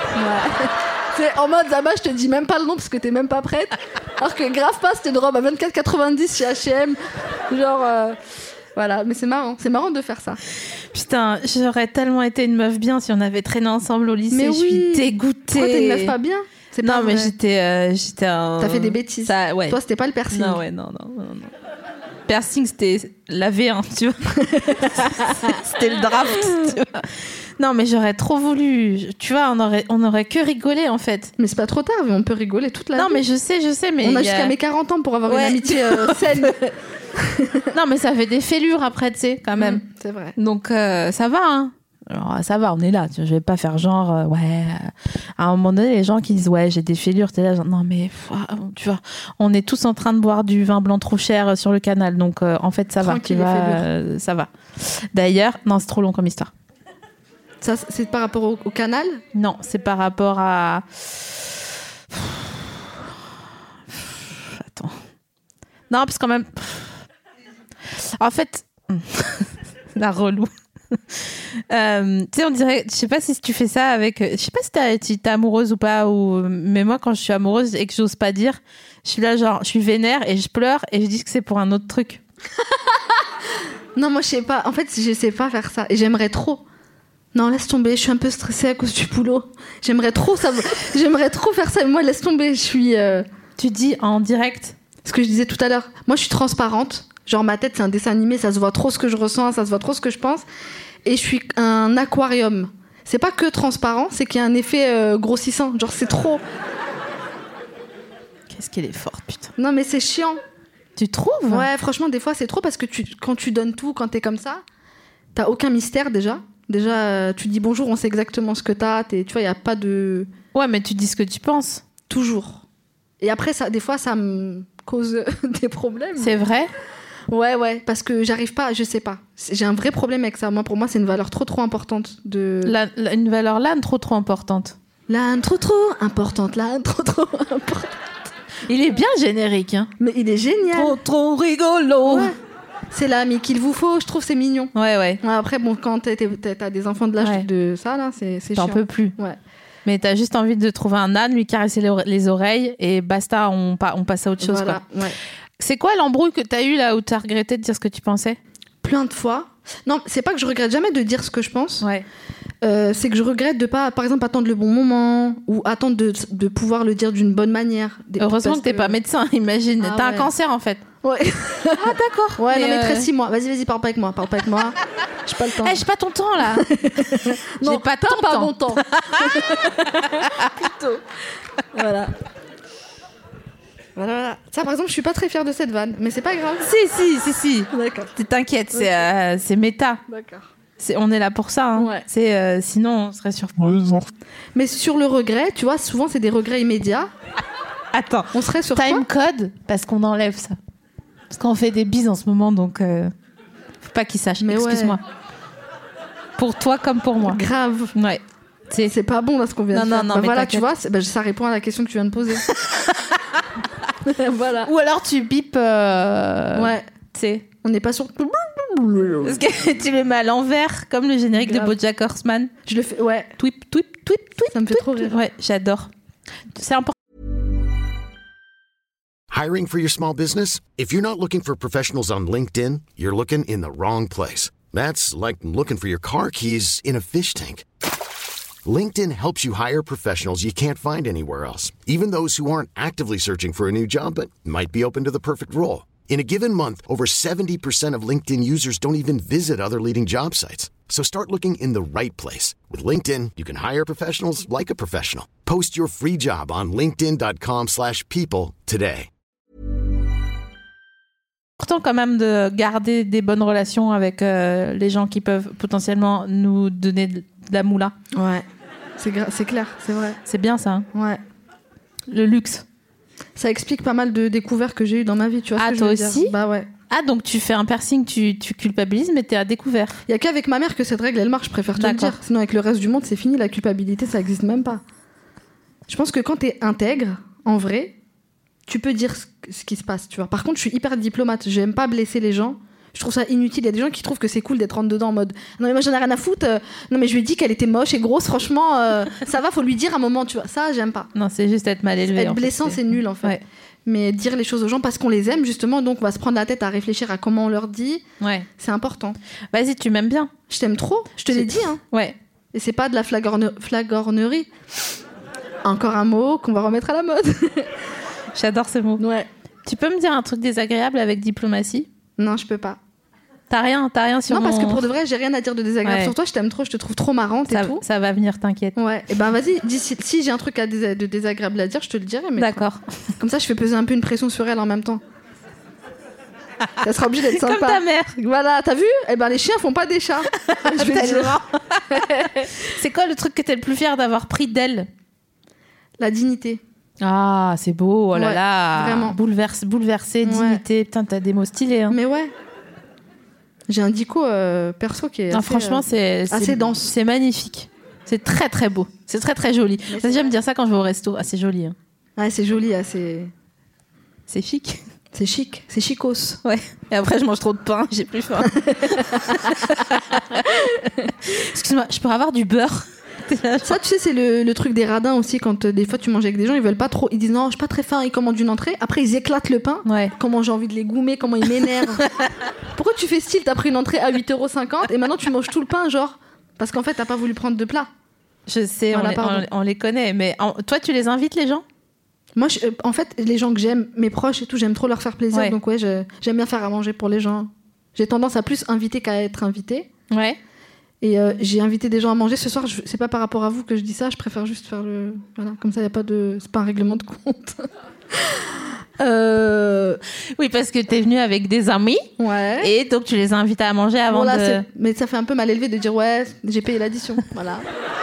C'est en mode, Zama, je te dis même pas le nom parce que t'es même pas prête. Alors que grave pas, c'était une robe à vingt-quatre quatre-vingt-dix chez H et M. Genre, euh, voilà, mais c'est marrant, c'est marrant de faire ça. Putain, j'aurais tellement été une meuf bien si on avait traîné ensemble au lycée. Mais Je suis oui. dégoûtée. Pourquoi t'es une meuf pas bien? C'est pas Non, mais vrai. j'étais, euh, j'étais un. T'as fait des bêtises. Ça, ouais. Toi, c'était pas le piercing. Non, ouais, non, non, non, non. Piercing, c'était la V un, tu vois. C'était le draft, tu vois. Non, mais j'aurais trop voulu. Tu vois, on aurait, on aurait que rigolé, en fait. Mais c'est pas trop tard, on peut rigoler toute la Non, vie. mais je sais, je sais, mais. On il a y a- jusqu'à mes quarante ans pour avoir Ouais. une amitié euh, saine. Non, mais ça fait des fêlures après, tu sais, quand même. Mm, c'est vrai. Donc, euh, ça va, hein. Alors, ça va, on est là. Tu vois, je vais pas faire genre, euh, ouais. euh, à un moment donné, les gens qui disent, ouais, j'ai des fêlures, t'es là, genre, non, mais, pff, ah, tu vois, on est tous en train de boire du vin blanc trop cher euh, sur le canal. Donc, euh, en fait, ça Tranquille, va. Tu les vois, fêlures. euh, ça va. D'ailleurs, non, c'est trop long comme histoire. Ça, c'est par rapport au, au canal. Non, c'est par rapport à. Attends. Non, parce qu'en même. En fait. La relou. Euh, tu sais, on dirait. Je sais pas si tu fais ça avec. Je sais pas si t'as- si t'es amoureuse ou pas. Ou... Mais moi, quand je suis amoureuse et que j'ose pas dire, je suis là, genre, je suis vénère et je pleure et je dis que c'est pour un autre truc. Non, moi, je sais pas. En fait, je sais pas faire ça. Et j'aimerais trop. Non, laisse tomber. Je suis un peu stressée à cause du boulot. J'aimerais trop ça. J'aimerais trop faire ça. Mais moi, laisse tomber. Je suis. euh, Tu dis en direct. Ce que je disais tout à l'heure. Moi, je suis transparente. Genre, ma tête, c'est un dessin animé. Ça se voit trop ce que je ressens. Ça se voit trop ce que je pense. Et je suis un aquarium. C'est pas que transparent. C'est qu'il y a un effet euh, grossissant. Genre, c'est trop. Qu'est-ce qu'elle est forte, putain. Non, mais c'est chiant. Tu trouves? Ouais, franchement, des fois, c'est trop parce que tu, quand tu donnes tout, quand t'es comme ça, t'as aucun mystère déjà. Déjà, euh, tu dis bonjour, on sait exactement ce que t'as. T'es, tu vois, il n'y a pas de. Ouais, mais tu dis ce que tu penses. Toujours. Et après, ça, des fois, ça me cause des problèmes. C'est vrai? Ouais, ouais, parce que j'arrive pas, je sais pas. C'est- J'ai un vrai problème avec ça. Moi, pour moi, c'est une valeur trop, trop importante. De... La- la- une valeur là trop trop importante. L'âne trop, trop importante. L'âne trop, trop importante. Il est bien générique, hein. Mais il est génial. Trop trop rigolo. Ouais. C'est l'ami qu'il vous faut. Je trouve c'est mignon. Ouais, ouais. Ouais, après, bon, quand t'es- t'es- t'as des enfants de l'âge Ouais. de ça, là, c'est c'est T'en chiant. peux plus. Ouais. Mais t'as juste envie de trouver un âne, lui caresser les, ore- les oreilles et basta, on, pa- on passe à autre chose. Voilà, Quoi. ouais. C'est quoi l'embrouille que t'as eu là où t'as regretté de dire ce que tu pensais? Plein de fois. Non, c'est pas que je regrette jamais de dire ce que je pense. Ouais. Euh, c'est que je regrette de pas, par exemple, attendre le bon moment ou attendre de, de pouvoir le dire d'une bonne manière. Des- Heureusement parce que t'es pas médecin, imagine. Ah t'as ouais. un cancer en fait. Ouais. Ah d'accord. Ouais, non, mais euh, très six mois. Vas-y, vas-y, parle pas avec moi. Parle pas avec moi. J'ai pas le temps. Eh, j'ai pas ton temps là. non, j'ai pas t'as ton pas temps. mon temps. Plutôt. Voilà. Voilà, voilà. Ça, par exemple, je suis pas très fière de cette vanne, mais c'est pas grave. Si, si, si, si. D'accord. T'inquiète, c'est euh, c'est méta. D'accord. C'est, on est là pour ça. Hein. Ouais. C'est, euh, sinon, on serait sur. Mais sur le regret, tu vois, souvent, c'est des regrets immédiats. Attends, On serait sur time quoi code, parce qu'on enlève ça. Parce qu'on fait des bises en ce moment, donc euh, faut pas qu'ils sachent. Mais Excuse-moi. ouais. Pour toi comme pour moi. Grave. Ouais. C'est... C'est pas bon là ce qu'on vient Non, de non, faire. non, Bah mais voilà, t'inquiète. tu vois, c'est- bah, ça répond à la question que tu viens de poser. Voilà. Ou alors tu bipes. Euh... Ouais. Tu sais. On n'est pas sur. Parce que tu le mets à l'envers, comme le générique Grave. de BoJack Horseman. Je le fais. Ouais. Tweep, tweep, tweep, tweep. Ça me fait trop rire. Ouais, j'adore. C'est important. Hiring for your small business? If you're not looking for professionals on LinkedIn, you're looking in the wrong place. That's like looking for your car keys in a fish tank. LinkedIn helps you hire professionals you can't find anywhere else, even those who aren't actively searching for a new job but might be open to the perfect role. In a given month, over seventy percent of LinkedIn users don't even visit other leading job sites. So start looking in the right place. With LinkedIn, you can hire professionals like a professional. Post your free job on linkedin.com slash people today. important quand même de garder des bonnes relations avec euh, les gens qui peuvent potentiellement nous donner de, de la moula. Ouais. C'est, gra- c'est clair, c'est vrai. C'est bien ça. Hein. Ouais. Le luxe. Ça explique pas mal de découvertes que j'ai eues dans ma vie, tu vois Ah, ce que toi je veux aussi dire. Bah ouais. Ah, donc tu fais un piercing, tu, tu culpabilises, mais t'es à découvert. Il y a qu'avec ma mère que cette règle elle marche, je préfère te le D'accord. dire. Sinon avec le reste du monde, c'est fini, la culpabilité, ça existe même pas. Je pense que quand t'es intègre, en vrai, tu peux dire ce, ce qui se passe, tu vois. Par contre, je suis hyper diplomate, j'aime pas blesser les gens. Je trouve ça inutile. Il y a des gens qui trouvent que c'est cool d'être rentre dedans en mode non mais moi j'en ai rien à foutre. Euh, non mais je lui ai dit qu'elle était moche et grosse. Franchement, euh, ça va, faut lui dire un moment, tu vois. Ça, j'aime pas. Non, c'est juste être mal élevé. Être en fait, blessant, c'est nul en fait. Ouais. Mais dire les choses aux gens parce qu'on les aime justement, donc on va se prendre la tête à réfléchir à comment on leur dit. Ouais. C'est important. Vas-y, tu m'aimes bien. Je t'aime trop. Je te l'ai dit. Hein. Ouais. Et c'est pas de la flagorne- flagornerie. Encore un mot qu'on va remettre à la mode. J'adore ce mot. Ouais. Tu peux me dire un truc désagréable avec diplomatie ? Non, je peux pas. T'as rien, t'as rien sur Non, mon... parce que pour de vrai, j'ai rien à dire de désagréable Ouais. sur toi. Je t'aime trop, je te trouve trop marrante ça, et tout. ça va venir, t'inquiète. Ouais. Et ben vas-y, dis si, si j'ai un truc à dés- de désagréable à dire, je te le dirai. Mais D'accord. comme ça, je fais peser un peu une pression sur elle en même temps. Ça sera obligé d'être sympa. Comme ta mère. Voilà, t'as vu ? Eh ben les chiens font pas des chats. Je vais te dire. Tellement. C'est quoi le truc que t'es le plus fier d'avoir pris d'elle ? La dignité. Ah, c'est beau, oh là Ouais, là. vraiment. Bouleverse, bouleversé, Ouais. dignité. Putain, t'as des mots stylés. Hein. Mais ouais. J'ai un dico euh, perso qui est. Non, assez, franchement, euh, c'est, assez c'est dense. C'est magnifique. C'est très très beau. C'est très très joli. Mais Ça, j'aime dire ça quand je vais au resto. Ah, c'est joli. Hein. Ouais, c'est joli, assez. C'est chic. C'est chic, c'est chicos. Ouais. Et après, je mange trop de pain, j'ai plus faim. Excuse-moi, je pourrais avoir du beurre ? Ça, tu sais, c'est le, le truc des radins aussi. Quand euh, des fois tu manges avec des gens, ils veulent pas trop. Ils disent non, je suis pas très faim. Ils commandent une entrée. Après, ils éclatent le pain. Ouais. Comment j'ai envie de les goumer, comment ils m'énervent. Pourquoi tu fais style, t'as pris une entrée à huit euros cinquante et maintenant tu manges tout le pain, genre. Parce qu'en fait, t'as pas voulu prendre de plat. Je sais, Voilà, on, les, pardon. on- on les connaît. Mais en- toi, tu les invites, les gens ? Moi, je- euh, en fait, les gens que j'aime, mes proches et tout, j'aime trop leur faire plaisir. Ouais. Donc, ouais, je- j'aime bien faire à manger pour les gens. J'ai tendance à plus inviter qu'à être invité. Ouais. Et euh, j'ai invité des gens à manger ce soir. Je, c'est pas par rapport à vous que je dis ça. Je préfère juste faire le. Voilà, comme ça, y a pas de. C'est pas un règlement de compte. euh, Oui, parce que t'es venu avec des amis ouais. et donc tu les as invités à manger avant Bon, là, de... c'est- Mais ça fait un peu mal élevé de dire ouais, j'ai payé l'addition. Voilà.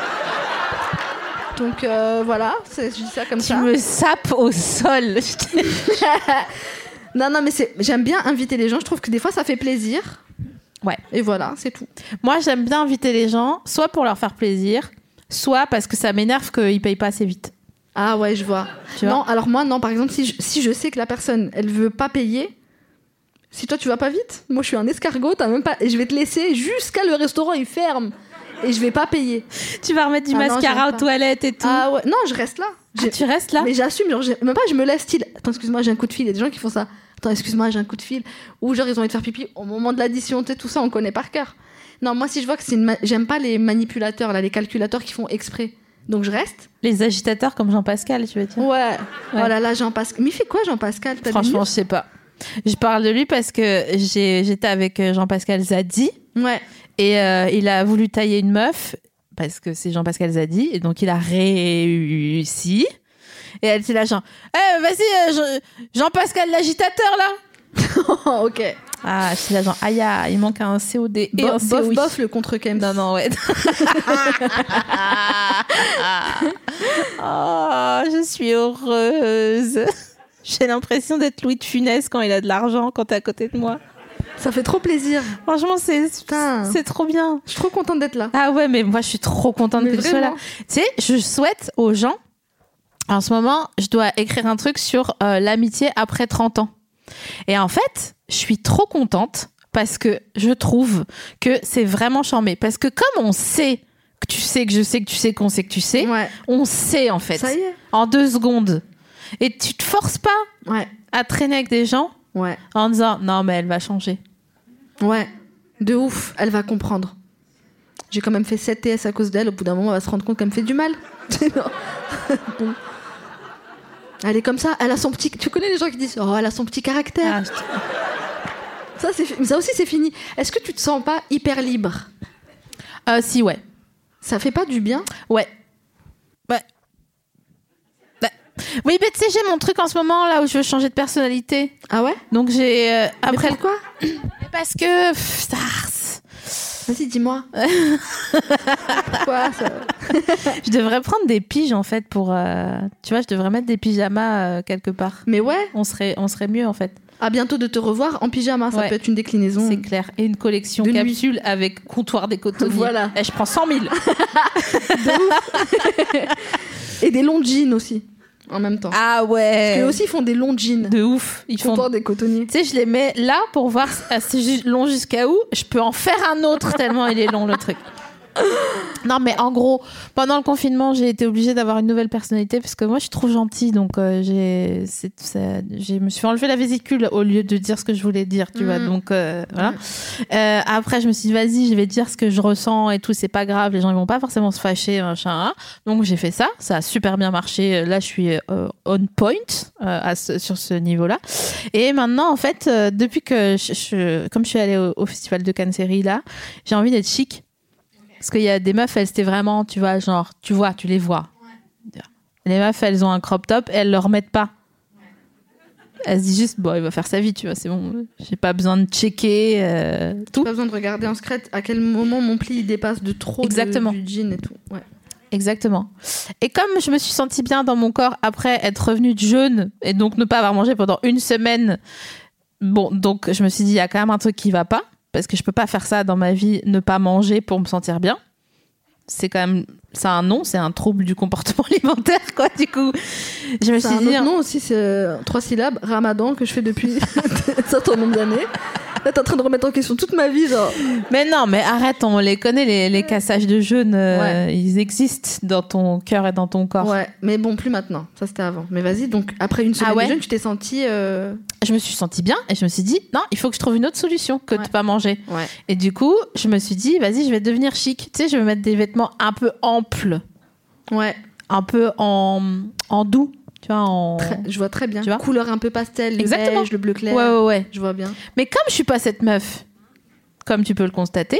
Donc euh, voilà, c'est- je dis ça comme Tu ça. me sapes au sol. Non, non, mais c'est... j'aime bien inviter les gens. Je trouve que des fois, ça fait plaisir. Ouais. Et voilà, c'est tout. Moi, j'aime bien inviter les gens, soit pour leur faire plaisir, soit parce que ça m'énerve qu'ils payent pas assez vite. Ah ouais, je vois. Tu vois Non, alors moi, non, par exemple, si je, si je sais que la personne, elle veut pas payer, si toi, tu vas pas vite, moi, je suis un escargot, t'as même pas... et je vais te laisser jusqu'à le restaurant, il ferme. Et je vais pas payer. Tu vas remettre du Ah non, mascara j'aime aux pas. toilettes et tout. Ah ouais, non, je reste là. Ah, J'ai- tu restes là. Mais j'assume, genre, j'ai- même pas, je me laisse style. Attends, excuse-moi, j'ai un coup de fil. Il y a des gens qui font ça. Attends, excuse-moi, j'ai un coup de fil. Ou genre, ils ont envie de faire pipi au moment de l'addition, tu sais, tout ça, on connaît par cœur. Non, moi, si je vois que c'est une. ma- J'aime pas les manipulateurs, là, les calculateurs qui font exprès. Donc, je reste. Les agitateurs comme Jean-Pascal, tu veux dire. Ouais. Oh là là, Jean-Pascal. Mais il fait quoi, Jean-Pascal? T'as des Franchement, news je sais pas. Je parle de lui parce que j'ai, j'étais avec euh, Jean-Pascal Zadi Ouais. et euh, il a voulu tailler une meuf parce que c'est Jean-Pascal Zadi et donc il a réussi. Et elle était là genre, eh vas-y euh, Jean- Jean-Pascal l'agitateur là. Ok. Ah, je suis là genre, aïe, aïe, il manque un C O D et Bo- un bof, C O I. bof, le contre-kem. Non, non, ouais. Oh, je je suis heureuse. J'ai l'impression d'être Louis de Funès quand il a de l'argent, quand t'es à côté de moi. Ça fait trop plaisir. Franchement, c'est, Putain. c'est trop bien. Je suis trop contente d'être là. Ah ouais, mais moi, je suis trop contente Mais que tu sois là. vraiment. Tu sais, je souhaite aux gens... En ce moment, je dois écrire un truc sur euh, l'amitié après trente ans. Et en fait, je suis trop contente parce que je trouve que c'est vraiment charmé. Parce que comme on sait que tu sais que je sais que tu sais qu'on sait que tu sais, Ouais. on sait en fait. Ça y est. En deux secondes. Et tu te forces pas Ouais. à traîner avec des gens Ouais. en disant non mais elle va changer. Ouais. De ouf. Elle va comprendre. J'ai quand même fait sept T S à cause d'elle. Au bout d'un moment, elle va se rendre compte qu'elle me fait du mal. Bon. Elle est comme ça. Elle a son petit... Tu connais les gens qui disent oh, elle a son petit caractère. Ah, je te- Ça, c'est... fi- ça aussi, c'est fini. Est-ce que tu te sens pas hyper libre? Euh, si ouais. Ça fait pas du bien? Ouais. Ouais. Ouais. Oui, mais tu sais, j'ai mon truc en ce moment là où je veux changer de personnalité. Ah ouais? Donc j'ai euh, après Mais pourquoi? parce que pff, ça, Vas-y, dis-moi. Quoi ça... je devrais prendre des piges en fait pour euh, tu vois, je devrais mettre des pyjamas euh, quelque part. Mais ouais, On serait on serait mieux en fait. à bientôt de te revoir en pyjama. Ça Ouais. peut être une déclinaison. C'est clair. Et une collection De nuit. capsule avec comptoir des cotonniers. Voilà. Et je prends cent mille. Et des longs jeans aussi, en même temps. Ah Parce ouais. qu'eux aussi font des longs jeans. De ouf. Ils font. Comptoir des cotonniers. Tu sais, je les mets là pour voir ah, c'est ju- long jusqu'à où. Je peux en faire un autre tellement il est long le truc. Non, mais en gros, pendant le confinement, j'ai été obligée d'avoir une nouvelle personnalité parce que moi, je suis trop gentille. Donc, euh, j'ai, c'est, ça, j'ai, me suis enlevé la vésicule au lieu de dire ce que je voulais dire, tu Mmh. vois. Donc, euh, voilà. Euh, après, je me suis dit, vas-y, je vais dire ce que je ressens et tout. C'est pas grave. Les gens, ils vont pas forcément se fâcher, machin. Hein. Donc, j'ai fait ça. Ça a super bien marché. Là, je suis euh, on point euh, à ce, sur ce niveau-là. Et maintenant, en fait, euh, depuis que je, je- comme je suis allée au, au festival de Cannes Série là, j'ai envie d'être chic. Parce qu'il y a des meufs, elles c'était vraiment, tu vois, genre, tu vois, tu les vois. Les meufs, elles ont un crop top et elles le remettent pas. Elles se disent juste, bon, il va faire sa vie, tu vois, c'est bon. J'ai pas besoin de checker euh, tout. Pas besoin de regarder en secret à quel moment mon pli il dépasse de trop de- Exactement. du jean et tout. Ouais. Exactement. Et comme je me suis sentie bien dans mon corps après être revenue de jeûne et donc ne pas avoir mangé pendant une semaine, bon, donc je me suis dit, il y a quand même un truc qui va pas. Parce que je peux pas faire ça dans ma vie, ne pas manger pour me sentir bien. C'est quand même, c'est un nom, c'est un trouble du comportement alimentaire, quoi. Du coup, je me C'est suis un dit, autre nom aussi, c'est euh, trois syllabes, Ramadan, que je fais depuis un certain nombre d'années. Là, t'es en train de remettre en question toute ma vie, genre. mais non, mais arrête, on les connaît, les, les cassages de jeûne, euh, Ouais. ils existent dans ton cœur et dans ton corps. Ouais, mais bon, plus maintenant. Ça, c'était avant. Mais vas-y, donc après une semaine Ah ouais de jeûne, tu t'es sentie. euh, Je me suis sentie bien et je me suis dit, non, il faut que je trouve une autre solution que Ouais. de pas manger. Ouais. Et du coup, je me suis dit, vas-y, je vais devenir chic. Tu sais, je vais mettre des vêtements un peu amples, Ouais, un peu en, en doux, tu vois, en... très- je vois très bien. Tu vois Couleur un peu pastel, le Exactement. beige, le bleu clair. Ouais, ouais, ouais. Je vois bien. Mais comme je suis pas cette meuf, comme tu peux le constater,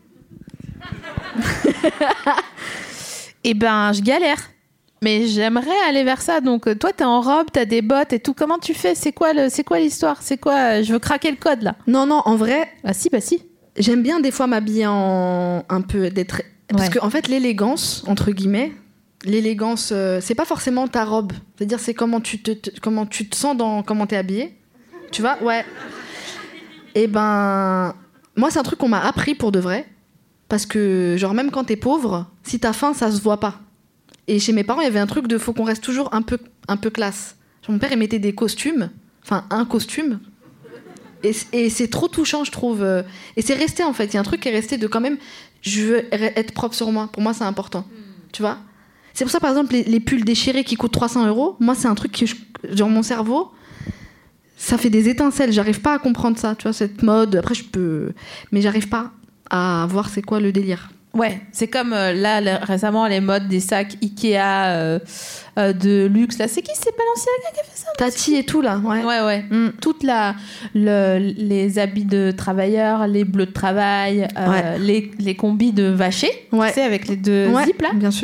et ben je galère. Mais j'aimerais aller vers ça. Donc euh, toi t'es en robe, t'as des bottes et tout. Comment tu fais? C'est quoi le, c'est quoi l'histoire? C'est quoi? euh, Je veux craquer le code là. Non, non, en vrai, Ah si, bah si. j'aime bien des fois m'habiller en un peu d'être. Parce Ouais. que en fait, l'élégance entre guillemets, l'élégance, euh, c'est pas forcément ta robe. C'est-à-dire, c'est comment tu te, te- comment tu te sens dans comment t'es habillée. Tu vois? Ouais. Et ben, moi, c'est un truc qu'on m'a appris pour de vrai. Parce que, genre, même quand t'es pauvre, si t'as faim, ça se voit pas. Et chez mes parents, il y avait un truc de faut qu'on reste toujours un peu, un peu classe. Genre, mon père, il mettait des costumes, enfin, un costume. Et, c- et c'est trop touchant, je trouve. euh, Et c'est resté, en fait. Il y a un truc qui est resté de quand même, je veux re- être propre sur moi. Pour moi, c'est important. Tu vois? C'est pour ça, par exemple, les, les pulls déchirés qui coûtent trois cents euros, moi, c'est un truc qui, je- genre, mon cerveau, ça fait des étincelles. J'arrive pas à comprendre ça, tu vois, cette mode. Après, je peux. Mais j'arrive pas à voir c'est quoi le délire. Ouais, c'est comme euh, là le- récemment les modes des sacs Ikea euh, euh, de luxe. Là, c'est qui? C'est Balenciaga qui a fait ça? Tati et tout, là, ouais. Ouais, ouais. Mm. Toute la, le, les habits de travailleurs, les bleus de travail, euh, Ouais. les, les combis de vacher, Ouais. tu sais, avec les deux Ouais, zips là. bien sûr.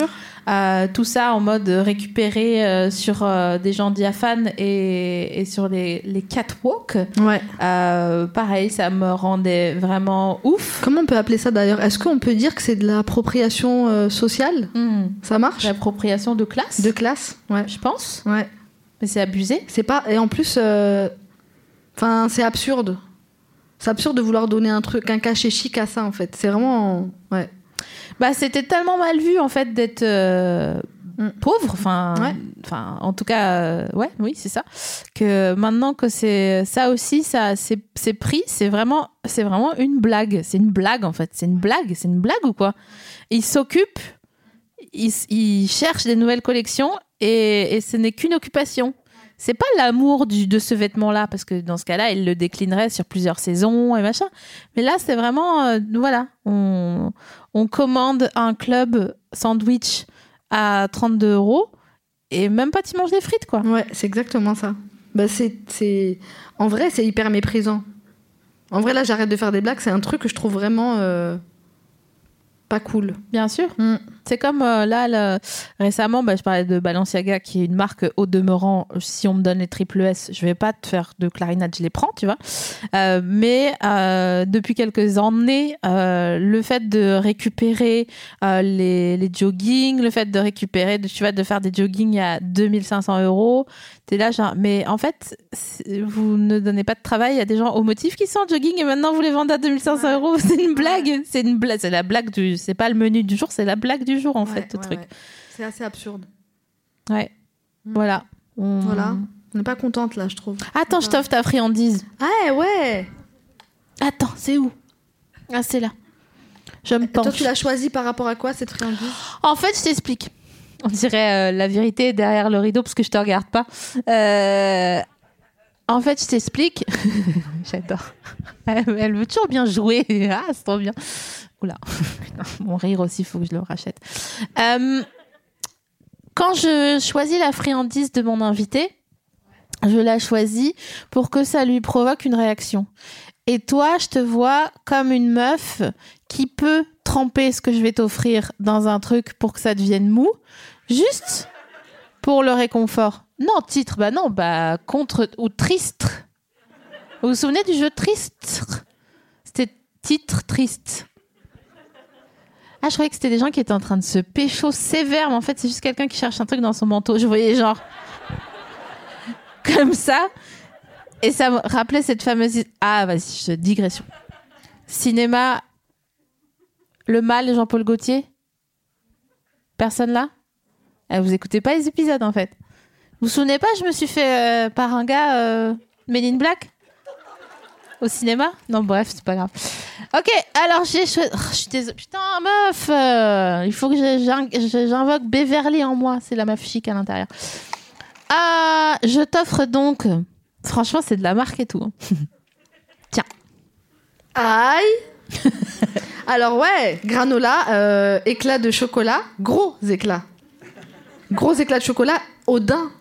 Euh, tout ça en mode récupéré euh, sur euh, des gens diaphanes et, et sur les, les catwalks. Ouais. Euh, pareil, ça me rendait vraiment ouf. Comment on peut appeler ça d'ailleurs ? Est-ce qu'on peut dire que c'est de l'appropriation euh, sociale ? Mmh. Ça marche ? L'appropriation de classe. De classe, ouais. Je pense. Ouais. Mais c'est abusé. C'est pas... Et en plus, euh... enfin, c'est absurde. C'est absurde de vouloir donner un truc, un cachet chic à ça, en fait. C'est vraiment... Ouais. Bah, c'était tellement mal vu, en fait, d'être euh, mm. pauvre. Enfin, ouais. enfin, en tout cas, euh, ouais, oui, c'est ça. Que maintenant que c'est ça aussi, ça, c'est, c'est pris, c'est vraiment, c'est vraiment une blague. C'est une blague, en fait. C'est une blague. C'est une blague ou quoi ? Ils s'occupent, ils, ils cherchent des nouvelles collections et, et ce n'est qu'une occupation. C'est pas l'amour du, de ce vêtement-là, parce que dans ce cas-là, il le déclinerait sur plusieurs saisons et machin. Mais là, c'est vraiment, euh, voilà, on, on commande un club sandwich à trente-deux euros et même pas tu manges des frites, quoi. Ouais, c'est exactement ça. Bah, c'est, c'est... En vrai, c'est hyper méprisant. En vrai, là, j'arrête de faire des blagues. C'est un truc que je trouve vraiment euh, pas cool. Bien sûr. Mm. C'est comme euh, là, le... récemment, bah, je parlais de Balenciaga, qui est une marque au demeurant. Si on me donne les triple S, je vais pas te faire de clarinette, je les prends, tu vois. Euh, mais euh, depuis quelques années, euh, le fait de récupérer euh, les, les joggings, le fait de récupérer, de, tu vois, de faire des joggings à deux mille cinq cents euros, t'es là genre, mais en fait, vous ne donnez pas de travail à des gens au motif qui sont en jogging et maintenant vous les vendez à deux mille cinq cents euros. C'est une blague. C'est une blague. C'est la blague du. C'est pas le menu du jour, c'est la blague du jour en ouais, fait, le ouais, truc. Ouais. C'est assez absurde. Ouais. Mmh. Voilà. On... Voilà. On n'est pas contente là, je trouve. Attends, je t'offre ta friandise. Ah ouais. Attends, c'est où ? Ah, c'est là. Je me penche. Toi, tu l'as choisi par rapport à quoi cette friandise ? En fait, je t'explique. On dirait euh, la vérité derrière le rideau parce que je te regarde pas. Euh... En fait, je t'explique. J'adore. Elle, elle veut toujours bien jouer. Ah, c'est trop bien. Oula. Mon rire aussi, il faut que je le rachète. Euh... Quand je choisis la friandise de mon invité, je la choisis pour que ça lui provoque une réaction. Et toi, je te vois comme une meuf qui peut tremper ce que je vais t'offrir dans un truc pour que ça devienne mou, juste pour le réconfort. Non, titre, bah non, bah contre ou triste. Vous vous souvenez du jeu triste ? C'était titre triste. Ah, je croyais que c'était des gens qui étaient en train de se pécho sévère, mais en fait, c'est juste quelqu'un qui cherche un truc dans son manteau. Je voyais genre comme ça. Et ça me rappelait cette fameuse... Ah, vas-y, je digression. Cinéma, Le Mal, Jean-Paul Gaultier. Personne là ? eh, Vous écoutez pas les épisodes, en fait. Vous vous souvenez pas, je me suis fait euh, par un gars euh, Men in Black au cinéma ? Non, bref, c'est pas grave. Ok, alors j'ai choisi... Oh, je suis désolée. Putain, meuf euh, il faut que je, j'invoque Beverly en moi. C'est la meuf chic à l'intérieur. Ah, je t'offre donc... Franchement, c'est de la marque et tout. Tiens. Aïe. Alors ouais, granola, euh, éclat de chocolat, gros éclats. Gros éclats de chocolat au daim.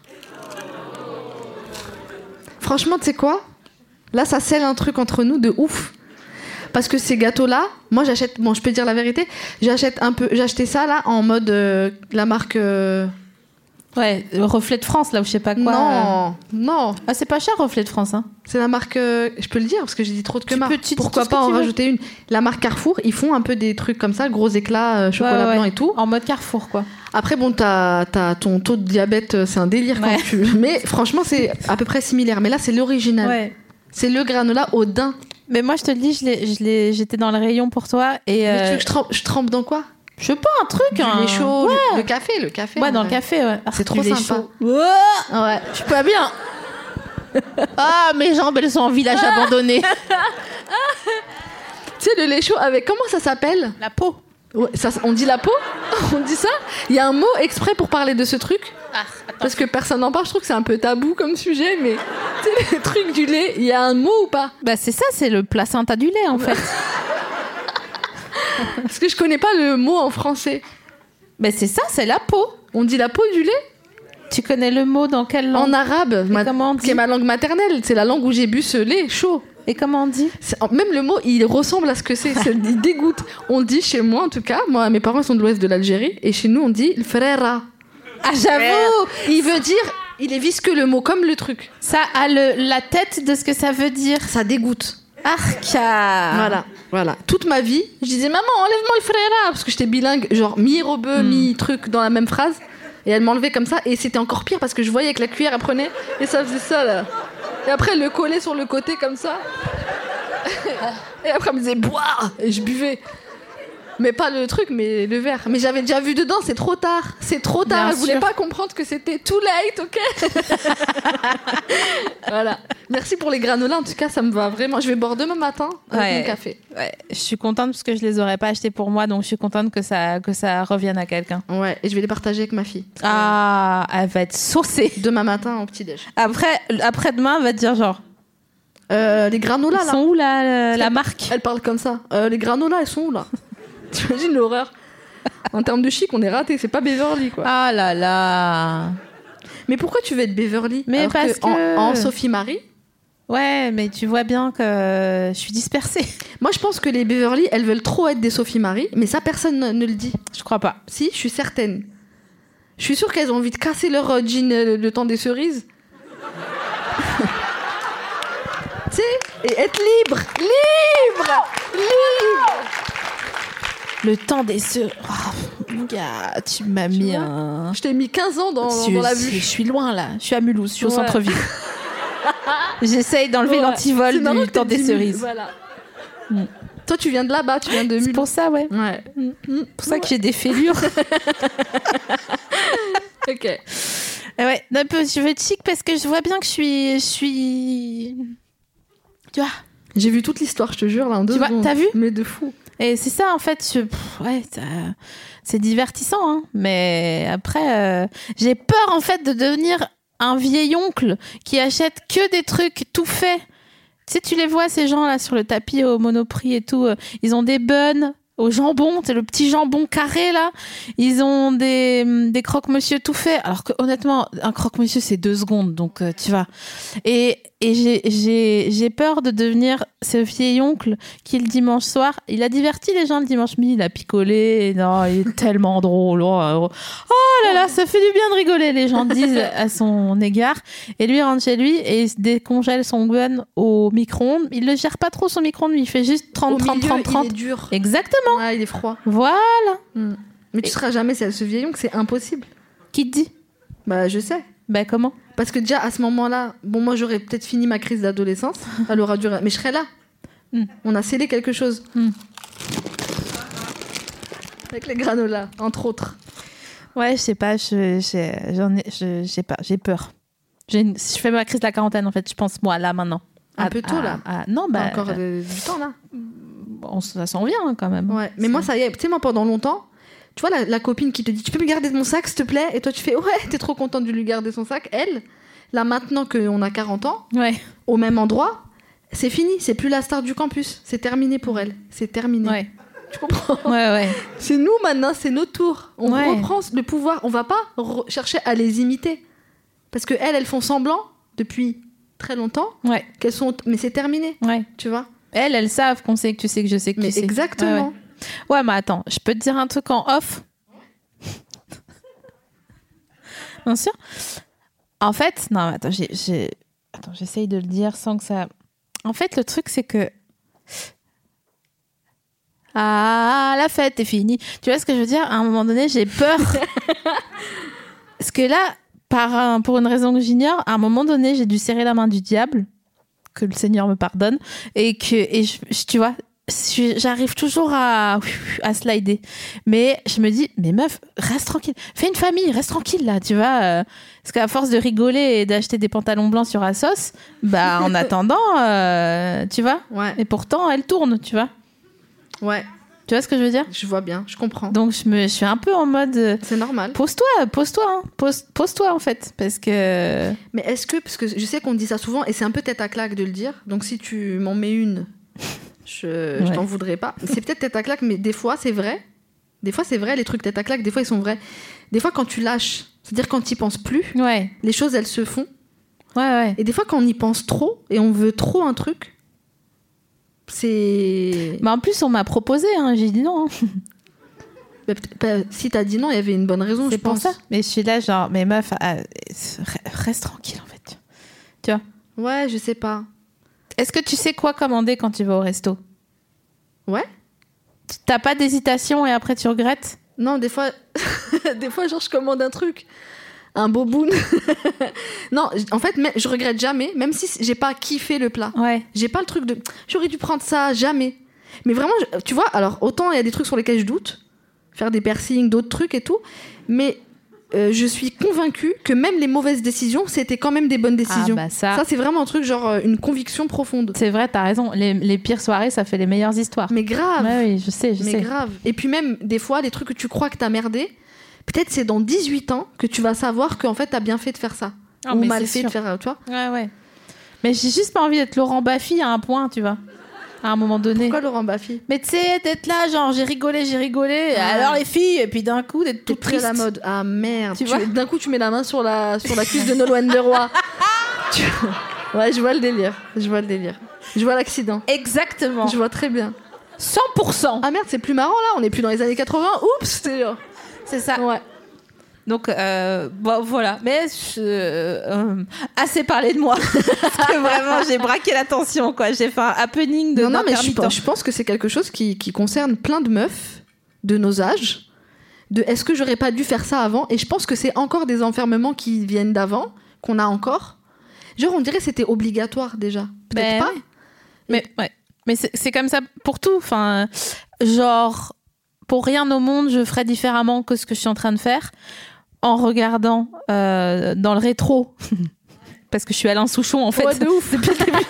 Franchement, tu sais quoi ? Là, ça scelle un truc entre nous de ouf. Parce que ces gâteaux-là, moi j'achète... Bon, je peux dire la vérité, j'achète un peu... J'ai acheté ça là en mode... Euh, la marque... Euh... Ouais, Reflet de France, là, ou je sais pas quoi. Non, euh... non. Ah, c'est pas cher, Reflet de France, hein. C'est la marque... Euh... Je peux le dire, parce que j'ai dit trop de que marque. Pourquoi pas en veux. rajouter une ? La marque Carrefour, ils font un peu des trucs comme ça, gros éclats, euh, chocolat ouais, ouais, blanc ouais. et tout. En mode Carrefour, quoi. Après, bon, t'as, t'as ton taux de diabète, c'est un délire quand ouais. tu... Mais franchement, c'est à peu près similaire. Mais là, c'est l'original. Ouais. C'est le granola au daim. Mais moi, je te le dis, je l'ai, je l'ai, j'étais dans le rayon pour toi. Et Mais euh... tu veux que je trempe, je trempe dans quoi ? Je sais pas, un truc. Du un... lait chaud, ouais. le, le café, le café. Ouais, dans vrai. le café, ouais. C'est trop sympa. Ouais. ouais. Je suis pas bien. Ah, mes jambes, elles sont en village abandonné. Tu sais, le lait chaud avec... Comment ça s'appelle ? La peau. Ouais, ça, on dit la peau ? On dit ça ? Il y a un mot exprès pour parler de ce truc ? Ah, parce que personne n'en parle, je trouve que c'est un peu tabou comme sujet, mais tu sais, le truc du lait, il y a un mot ou pas ? Bah c'est ça, c'est le placenta du lait en fait. Parce que je connais pas le mot en français. Bah c'est ça, c'est la peau. On dit la peau du lait ? Tu connais le mot dans quelle langue ? En arabe, ma... comment on dit ? qui est ma langue maternelle. C'est la langue où j'ai bu ce lait chaud. Et comment on dit? C'est- Même le mot, il ressemble à ce que c'est. c'est il dégoûte. On dit chez moi, en tout cas, moi, mes parents sont de l'ouest de l'Algérie, et chez nous, on dit le frère. Ah, j'avoue. Il veut dire, il est visqueux le mot, comme le truc. Ça a le, la tête de ce que ça veut dire. Ça dégoûte. Arca. Voilà, voilà. Toute ma vie, je disais maman, enlève-moi le frère, parce que j'étais bilingue, genre mi-rebeu, Mm. mi-truc dans la même phrase. Et elle m'enlevait comme ça, et c'était encore pire parce que je voyais que la cuillère, elle prenait, et ça faisait ça là. Et après, elle le collait sur le côté comme ça. Et après, elle me disait boire, et je buvais. Mais pas le truc, mais le verre. Mais j'avais déjà vu dedans, c'est trop tard. C'est trop tard. Bien Elle voulait sûr. pas comprendre que c'était too late, ok. Voilà. Merci pour les granolas, en tout cas, ça me va vraiment. Je vais boire demain matin avec Ouais. mon café. Ouais, je suis contente parce que je les aurais pas achetés pour moi, donc je suis contente que ça, que ça revienne à quelqu'un. Ouais, et je vais les partager avec ma fille. Ah, elle va être saucée. Demain matin au petit-déj. Après, après demain, elle va te dire genre, Euh, les granolas, ils là. sont où là, la, la Elle- marque? Elle parle comme ça. Euh, les granolas, elles sont où, là? T'imagines l'horreur? En termes de chic, on est raté. C'est pas Beverly, quoi. Ah là là. Mais pourquoi tu veux être Beverly? Mais alors parce que... En, que- en Sophie Marie, Ouais, mais tu vois bien que je suis dispersée. moi, je pense que les Beverly, elles veulent trop être des Sophie Marie, mais ça, personne ne, ne le dit. Je crois pas. Si, je suis certaine. Je suis sûre qu'elles ont envie de casser leur euh, jean euh, le temps des cerises. Tu sais, et être libre, libre, libre. Le temps des sœurs. Oh, mon gars, tu m'as mis vois un. Je t'ai mis quinze ans dans, je, dans la je- vue. je suis loin là. Je suis à Mulhouse, je suis au Ouais. centre-ville. J'essaye d'enlever Ouais. l'antivol C'est marrant du que temps t'aies des dit Mulhouse, cerises. Voilà. Mm. Toi, tu viens de là-bas, tu viens de C'est Mulhouse. pour ça, ouais. Ouais. Mm. C'est pour ça que j'ai des fêlures. Ok. Et ouais, un peu, je veux être chic parce que je vois bien que je suis. Je suis. Tu vois. J'ai vu toute l'histoire, je te jure, là, en deux Tu vois, secondes. t'as vu? Mais de fou. Et c'est ça, en fait, je- pff, ouais, ça- c'est divertissant, hein. Mais après, euh, j'ai peur, en fait, de devenir un vieil oncle qui achète que des trucs tout faits. Tu sais, tu les vois, ces gens-là, sur le tapis au Monoprix et tout, euh, ils ont des buns au jambon, c'est le petit jambon carré, là. Ils ont des, des croque-monsieur tout faits. Alors que, honnêtement, un croque-monsieur, c'est deux secondes, donc euh, tu vois. Et, et j'ai, j'ai, j'ai peur de devenir ce vieil oncle qui, le dimanche soir, il a diverti les gens le dimanche midi, il a picolé. Et non, il est tellement drôle. Oh, oh là là, ça fait du bien de rigoler, les gens disent à son égard. Et lui, il rentre chez lui et il se décongèle son gun au micro-ondes. Il le gère pas trop, son micro-ondes, il fait juste trente, Au trente, milieu, trente, trente. il est dur. Exactement. Ouais, il est froid. Voilà. Mm. Mais tu seras jamais celle ce vieil oncle, c'est impossible. Qui te dit? Bah, je sais. Ben comment? Parce que déjà, à ce moment-là, bon, moi, j'aurais peut-être fini ma crise d'adolescence. Elle aura duré. Mais je serais là. Mm. On a scellé quelque chose. Mm. Avec les granolas, entre autres. Ouais, je sais pas, je, j'ai, j'en ai, je, je sais pas, j'ai peur. J'ai une- si je fais ma crise de la quarantaine, en fait, je pense moi là maintenant. Un À- peu tôt, à- là. à- non, bah, Encore euh, euh, du temps, là. bon, ça s'en vient hein, quand même. Ouais. Mais moi, ça y est. Tu sais, moi, pendant longtemps, tu vois, la, la copine qui te dit, tu peux me garder mon sac, s'il te plaît? Et toi, tu fais, ouais, t'es trop contente de lui garder son sac. Elle, là, maintenant qu'on a quarante ans, Ouais, au même endroit, c'est fini. C'est plus la star du campus. C'est terminé pour elle. C'est terminé. ouais, Tu comprends? ouais, ouais. C'est nous maintenant, c'est notre tour. On Ouais. reprend le pouvoir. On va pas re- chercher à les imiter. Parce que elles, elles font semblant depuis très longtemps Ouais, qu'elles sont. Mais c'est terminé, ouais. tu vois. Elles, elles savent qu'on sait que tu sais que je sais que Mais tu sais. exactement. Ouais, ouais. Ouais, mais attends, je peux te dire un truc en off. Bien sûr. En fait, non, mais attends, j'ai, j'ai... attends, j'essaye de le dire sans que ça. En fait, le truc, c'est que. Ah, la fête est finie. Tu vois ce que je veux dire? À un moment donné, j'ai peur. Parce que là, par un- pour une raison que j'ignore, à un moment donné, j'ai dû serrer la main du diable, que le Seigneur me pardonne, et que, et je, je- tu vois, je- j'arrive toujours à, à slider. Mais je me dis, mais meuf, reste tranquille. Fais une famille, reste tranquille là, tu vois. euh, Parce qu'à force de rigoler et d'acheter des pantalons blancs sur Asos, bah en attendant, euh, tu vois. Ouais. Et pourtant, elle tourne, tu vois. Ouais. Tu vois ce que je veux dire? Je vois bien. Je comprends. Donc je, me, je suis un peu en mode, euh, C'est normal. pose-toi, pose-toi, hein. pose, pose-toi en fait. Parce que... Mais est-ce que, parce que je sais qu'on dit ça souvent, et c'est un peu tête à claque de le dire, donc si tu m'en mets une, je, je Ouais. t'en voudrais pas. C'est peut-être tête à claque, mais des fois c'est vrai. Des fois c'est vrai, les trucs tête à claque, des fois ils sont vrais. Des fois quand tu lâches, c'est-à-dire quand tu y penses plus, Ouais, les choses elles se font. ouais, ouais. Et des fois quand on y pense trop, et on veut trop un truc, c'est. Mais en plus, on m'a proposé, hein, j'ai dit non. Bah, bah, si t'as dit non, il y avait une bonne raison, C'est je pour pense. ça. Mais je suis là, genre, mais meuf, euh, reste tranquille en fait. Tu vois. Ouais, je sais pas. Est-ce que tu sais quoi commander quand tu vas au resto? Ouais. T'as pas d'hésitation et après tu regrettes? Non, des fois, des fois, genre, je commande un truc, un boboon. Non, en fait, mais, je regrette jamais, même si j'ai pas kiffé le plat. Ouais. J'ai pas le truc de. J'aurais dû prendre ça, jamais. Mais vraiment, je- tu vois, alors autant il y a des trucs sur lesquels je doute, faire des piercings, d'autres trucs et tout, mais euh, je suis convaincue que même les mauvaises décisions, c'était quand même des bonnes décisions. Ah bah ça, Ça, c'est vraiment un truc, genre, euh, une conviction profonde. c'est vrai, t'as raison. Les, les pires soirées, ça fait les meilleures histoires. Mais grave. Ouais, oui, je sais, je Mais sais. grave. Et puis même, des fois, les trucs que tu crois que t'as merdé, peut-être c'est dans dix-huit ans que tu vas savoir qu'en fait, t'as bien fait de faire ça. Ah, Ou mais mal c'est fait sûr. de faire, tu vois. Ouais, ouais. Mais j'ai juste pas envie d'être Laurent Baffy à un point, tu vois. À un moment donné. Pourquoi Laurent Baffy? Mais tu sais, d'être là, genre, j'ai rigolé, j'ai rigolé. Ouais. Alors les filles, et puis d'un coup, d'être T'es toute très à triste. la mode. Ah merde. Tu Tu- vois D'un coup, tu mets la main sur la, sur la cuisse de Nolwenn Leroy. Tu- Ouais, je vois le délire. Je vois le délire. Je vois l'accident. Exactement. Je vois très bien. cent pour cent. Ah merde, c'est plus marrant là. On est plus dans les années quatre-vingts. Oups, c'est genre. C'est ça. Ouais. Donc, euh, bon, voilà. Mais je- euh, assez parlé de moi. Parce que vraiment, j'ai braqué l'attention, quoi. J'ai fait un happening de Non, non, mais je, d'intermittent. pense- je pense que c'est quelque chose qui, qui concerne plein de meufs de nos âges. De est-ce que j'aurais pas dû faire ça avant? Et je pense que c'est encore des enfermements qui viennent d'avant, qu'on a encore. Genre, on dirait que c'était obligatoire déjà. Peut-être Ben pas. ouais. Mais, ouais. Mais c'est, c'est comme ça pour tout. Enfin, genre, pour rien au monde, je ferais différemment que ce que je suis en train de faire en regardant euh, dans le rétro. Parce que je suis Alain Souchon, en fait. Ouais, de ouf. Depuis le début.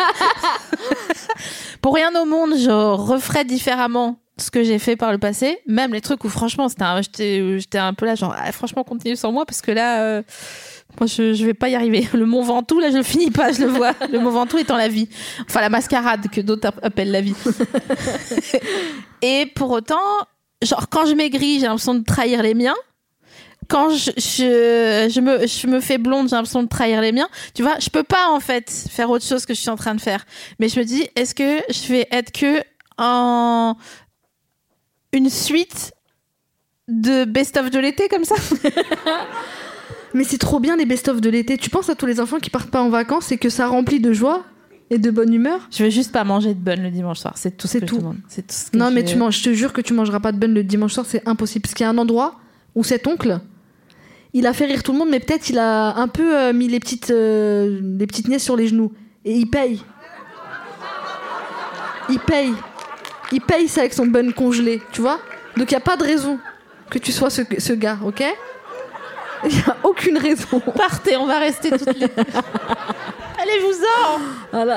Pour rien au monde, je referais différemment ce que j'ai fait par le passé. Même les trucs où, franchement, c'était un, j'étais, j'étais un peu là, genre, ah, franchement, continue sans moi, parce que là, euh, moi, je, je vais pas y arriver. Le Mont Ventoux, là, je le finis pas, je le vois. Le Mont Ventoux étant la vie. Enfin, la mascarade, que d'autres appellent la vie. Et pour autant, genre, quand je maigris, j'ai l'impression de trahir les miens. Quand je, je, je, me, je me fais blonde, j'ai l'impression de trahir les miens. Tu vois, je peux pas, en fait, faire autre chose que je suis en train de faire. Mais je me dis, est-ce que je vais être que en une suite de best-of de l'été, comme ça? Mais c'est trop bien les best-of de l'été. Tu penses à tous les enfants qui partent pas en vacances et que ça remplit de joie et de bonne humeur? Je veux juste pas manger de bun le dimanche soir. C'est tout ce C'est que tout. je demande. C'est tout ce que Non, je- mais tu manges, je te jure que tu mangeras pas de bun le dimanche soir, c'est impossible. Parce qu'il y a un endroit où cet oncle, il a fait rire tout le monde, mais peut-être il a un peu euh, mis les petites, euh, les petites nièces sur les genoux. Et il paye. Il paye. Il paye ça avec son bun congelé, tu vois? Donc il y a pas de raison que tu sois ce, ce gars, ok? Il y a aucune raison. Partez, on va rester toutes les... Allez-vous-en! Voilà.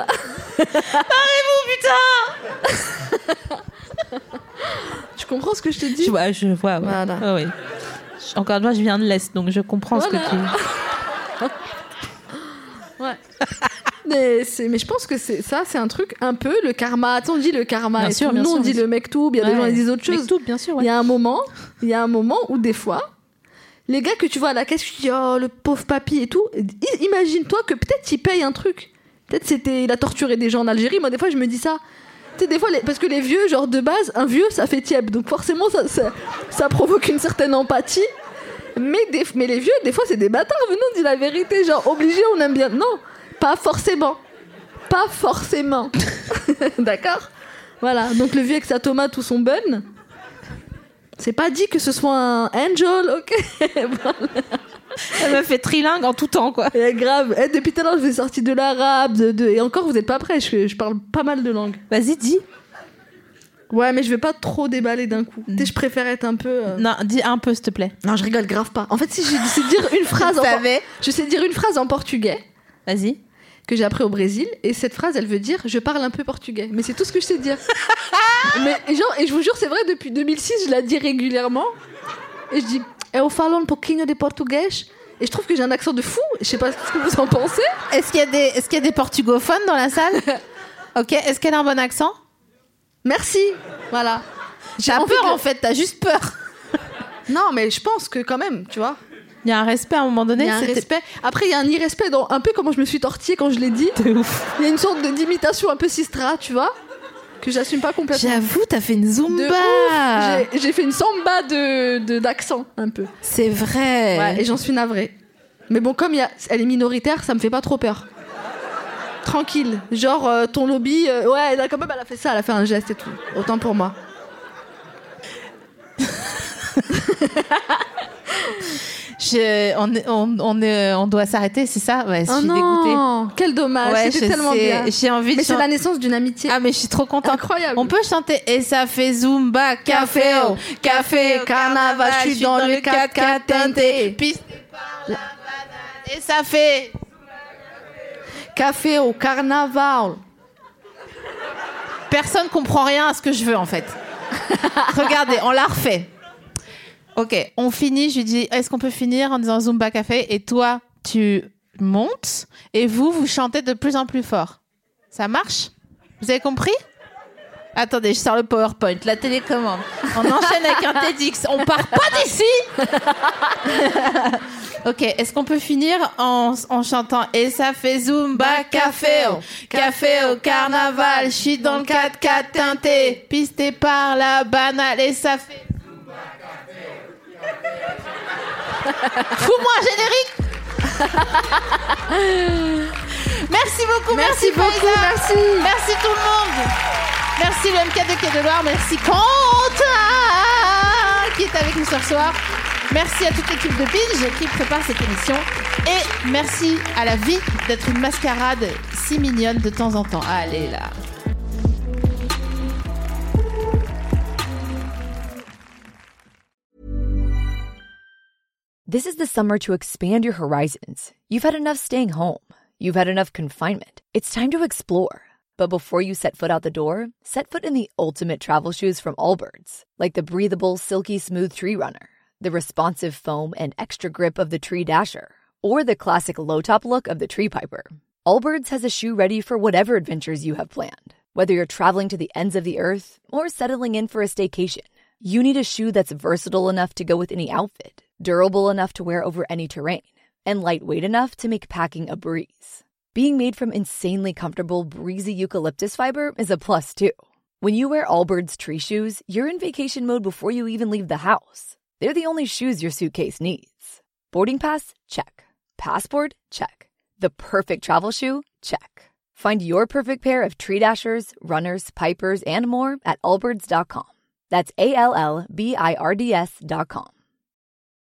Putain! Tu comprends ce que je te dis? Je vois, je vois. Ouais. Voilà. Ah oui. Encore une fois, je viens de l'Est, donc je comprends Voilà. ce que tu... Ouais. Mais, c'est, mais je pense que c'est, ça, c'est un truc un peu le karma. Attends, on dit le karma. Bien et sûr, tout. bien Nous, sûr, on dit bien le mektoub. Il y a des gens qui disent autre chose. Tout, bien sûr, Il ouais. y a un moment, il y a un moment où des fois, les gars que tu vois à la caisse, tu dis oh le pauvre papy et tout. i- Imagine-toi que peut-être il paye un truc. Peut-être c'était il a torturé des gens en Algérie. Moi, des fois, je me dis ça. Tu sais, des fois, les- parce que les vieux, genre de base, un vieux, ça fait tiède. Donc forcément, ça, ça, ça provoque une certaine empathie. Mais, des, mais les vieux, des fois, c'est des bâtards. Venons, on dit la vérité. Genre, obligé, on aime bien. Non, pas forcément. Pas forcément. D'accord? Voilà. Donc, le vieux avec sa tomate ou son bun, c'est pas dit que ce soit un angel, ok? Elle me fait trilingue en tout temps, quoi. Et grave. Eh, depuis tout à l'heure, je vous ai sorti de l'arabe. De, de- Et encore, vous êtes pas prêts. Je, je parle pas mal de langues. Vas-y, dis. Ouais, mais je vais pas trop déballer d'un coup. Tu sais, je préfère être un peu. euh, Non, dis un peu, s'il te plaît. Non, je rigole grave pas. En fait, si je sais dire une phrase en por- savais. je sais dire une phrase en portugais Vas-y. que j'ai appris au Brésil et cette phrase, elle veut dire je parle un peu portugais. Mais c'est tout ce que je sais dire. Mais et genre et je vous jure, c'est vrai depuis deux mille six, je la dis régulièrement et je dis eu falo um pouquinho de português et je trouve que j'ai un accent de fou. Je sais pas ce que vous en pensez. Est-ce qu'il y a des, est-ce qu'il y a des portugophones dans la salle? Ok. Est-ce qu'elle a un bon accent? Merci. Voilà. J'ai T'as envie peur, de- en fait. T'as juste peur. Non, mais je pense que quand même, tu vois. Il y a un respect à un moment donné. Il y a un c'était- respect. Après, il y a un irrespect dans un peu comment je me suis tortillée quand je l'ai dit. De ouf. Il y a une sorte de d'imitation un peu sistra, tu vois. que j'assume pas complètement. J'avoue, t'as fait une Zumba. De ouf. J'ai, j'ai fait une samba de, de, d'accent, un peu. C'est vrai. Ouais, et j'en suis navrée. Mais bon, comme y a, elle est minoritaire, ça me fait pas trop peur. Tranquille. Genre, euh, ton lobby... Euh, ouais, là, quand même, elle a fait ça, elle a fait un geste et tout. Autant pour moi. Je, on, on, on, on doit s'arrêter, c'est ça? Ouais, je oh suis non, dégoûtée. Quel dommage, Ouais, c'était tellement sais. bien. J'ai envie de Mais c'est chan- la naissance d'une amitié. Ah, mais je suis trop contente. Incroyable. On peut chanter et ça fait Zumba, café, oh, café, carnaval, je suis dans le quatre quatre teinté, pisté par la banane et ça fait Café au carnaval. Personne comprend rien à ce que je veux en fait. Regardez, on l'a refait. Ok, on finit, je lui dis, est-ce qu'on peut finir en disant Zumba Café? Et toi, tu montes et vous, vous chantez de plus en plus fort. Ça marche? Vous avez compris? Attendez, je sors le PowerPoint, la télécommande. On enchaîne avec un TEDx. On part pas d'ici. Ok, est-ce qu'on peut finir en, en chantant et ça fait Zumba Café, oh, café au carnaval, je suis dans le quatre quatre teinté, pisté par la banane et ça fait Zumba Café. Fous-moi un générique. Merci beaucoup, merci, Merci beaucoup, Faiza. merci. Merci tout le monde. Merci le M K deux Quai de Loire, merci Quentin qui est avec nous ce soir. Merci à toute l'équipe de Binge qui prépare cette émission. Et merci à la vie d'être une mascarade si mignonne de temps en temps. Allez là. This is the summer to expand your horizons. You've had enough staying home. You've had enough confinement. It's time to explore. But before you set foot out the door, set foot in the ultimate travel shoes from Allbirds, like the breathable, silky smooth Tree Runner, the responsive foam and extra grip of the Tree Dasher, or the classic low-top look of the Tree Piper. Allbirds has a shoe ready for whatever adventures you have planned. Whether you're traveling to the ends of the earth or settling in for a staycation, you need a shoe that's versatile enough to go with any outfit, durable enough to wear over any terrain, and lightweight enough to make packing a breeze. Being made from insanely comfortable, breezy eucalyptus fiber is a plus, too. When you wear Allbirds tree shoes, you're in vacation mode before you even leave the house. They're the only shoes your suitcase needs. Boarding pass? Check. Passport? Check. The perfect travel shoe? Check. Find your perfect pair of Tree Dashers, Runners, Pipers, and more at allbirds dot com. That's A L L B I R D S dot com.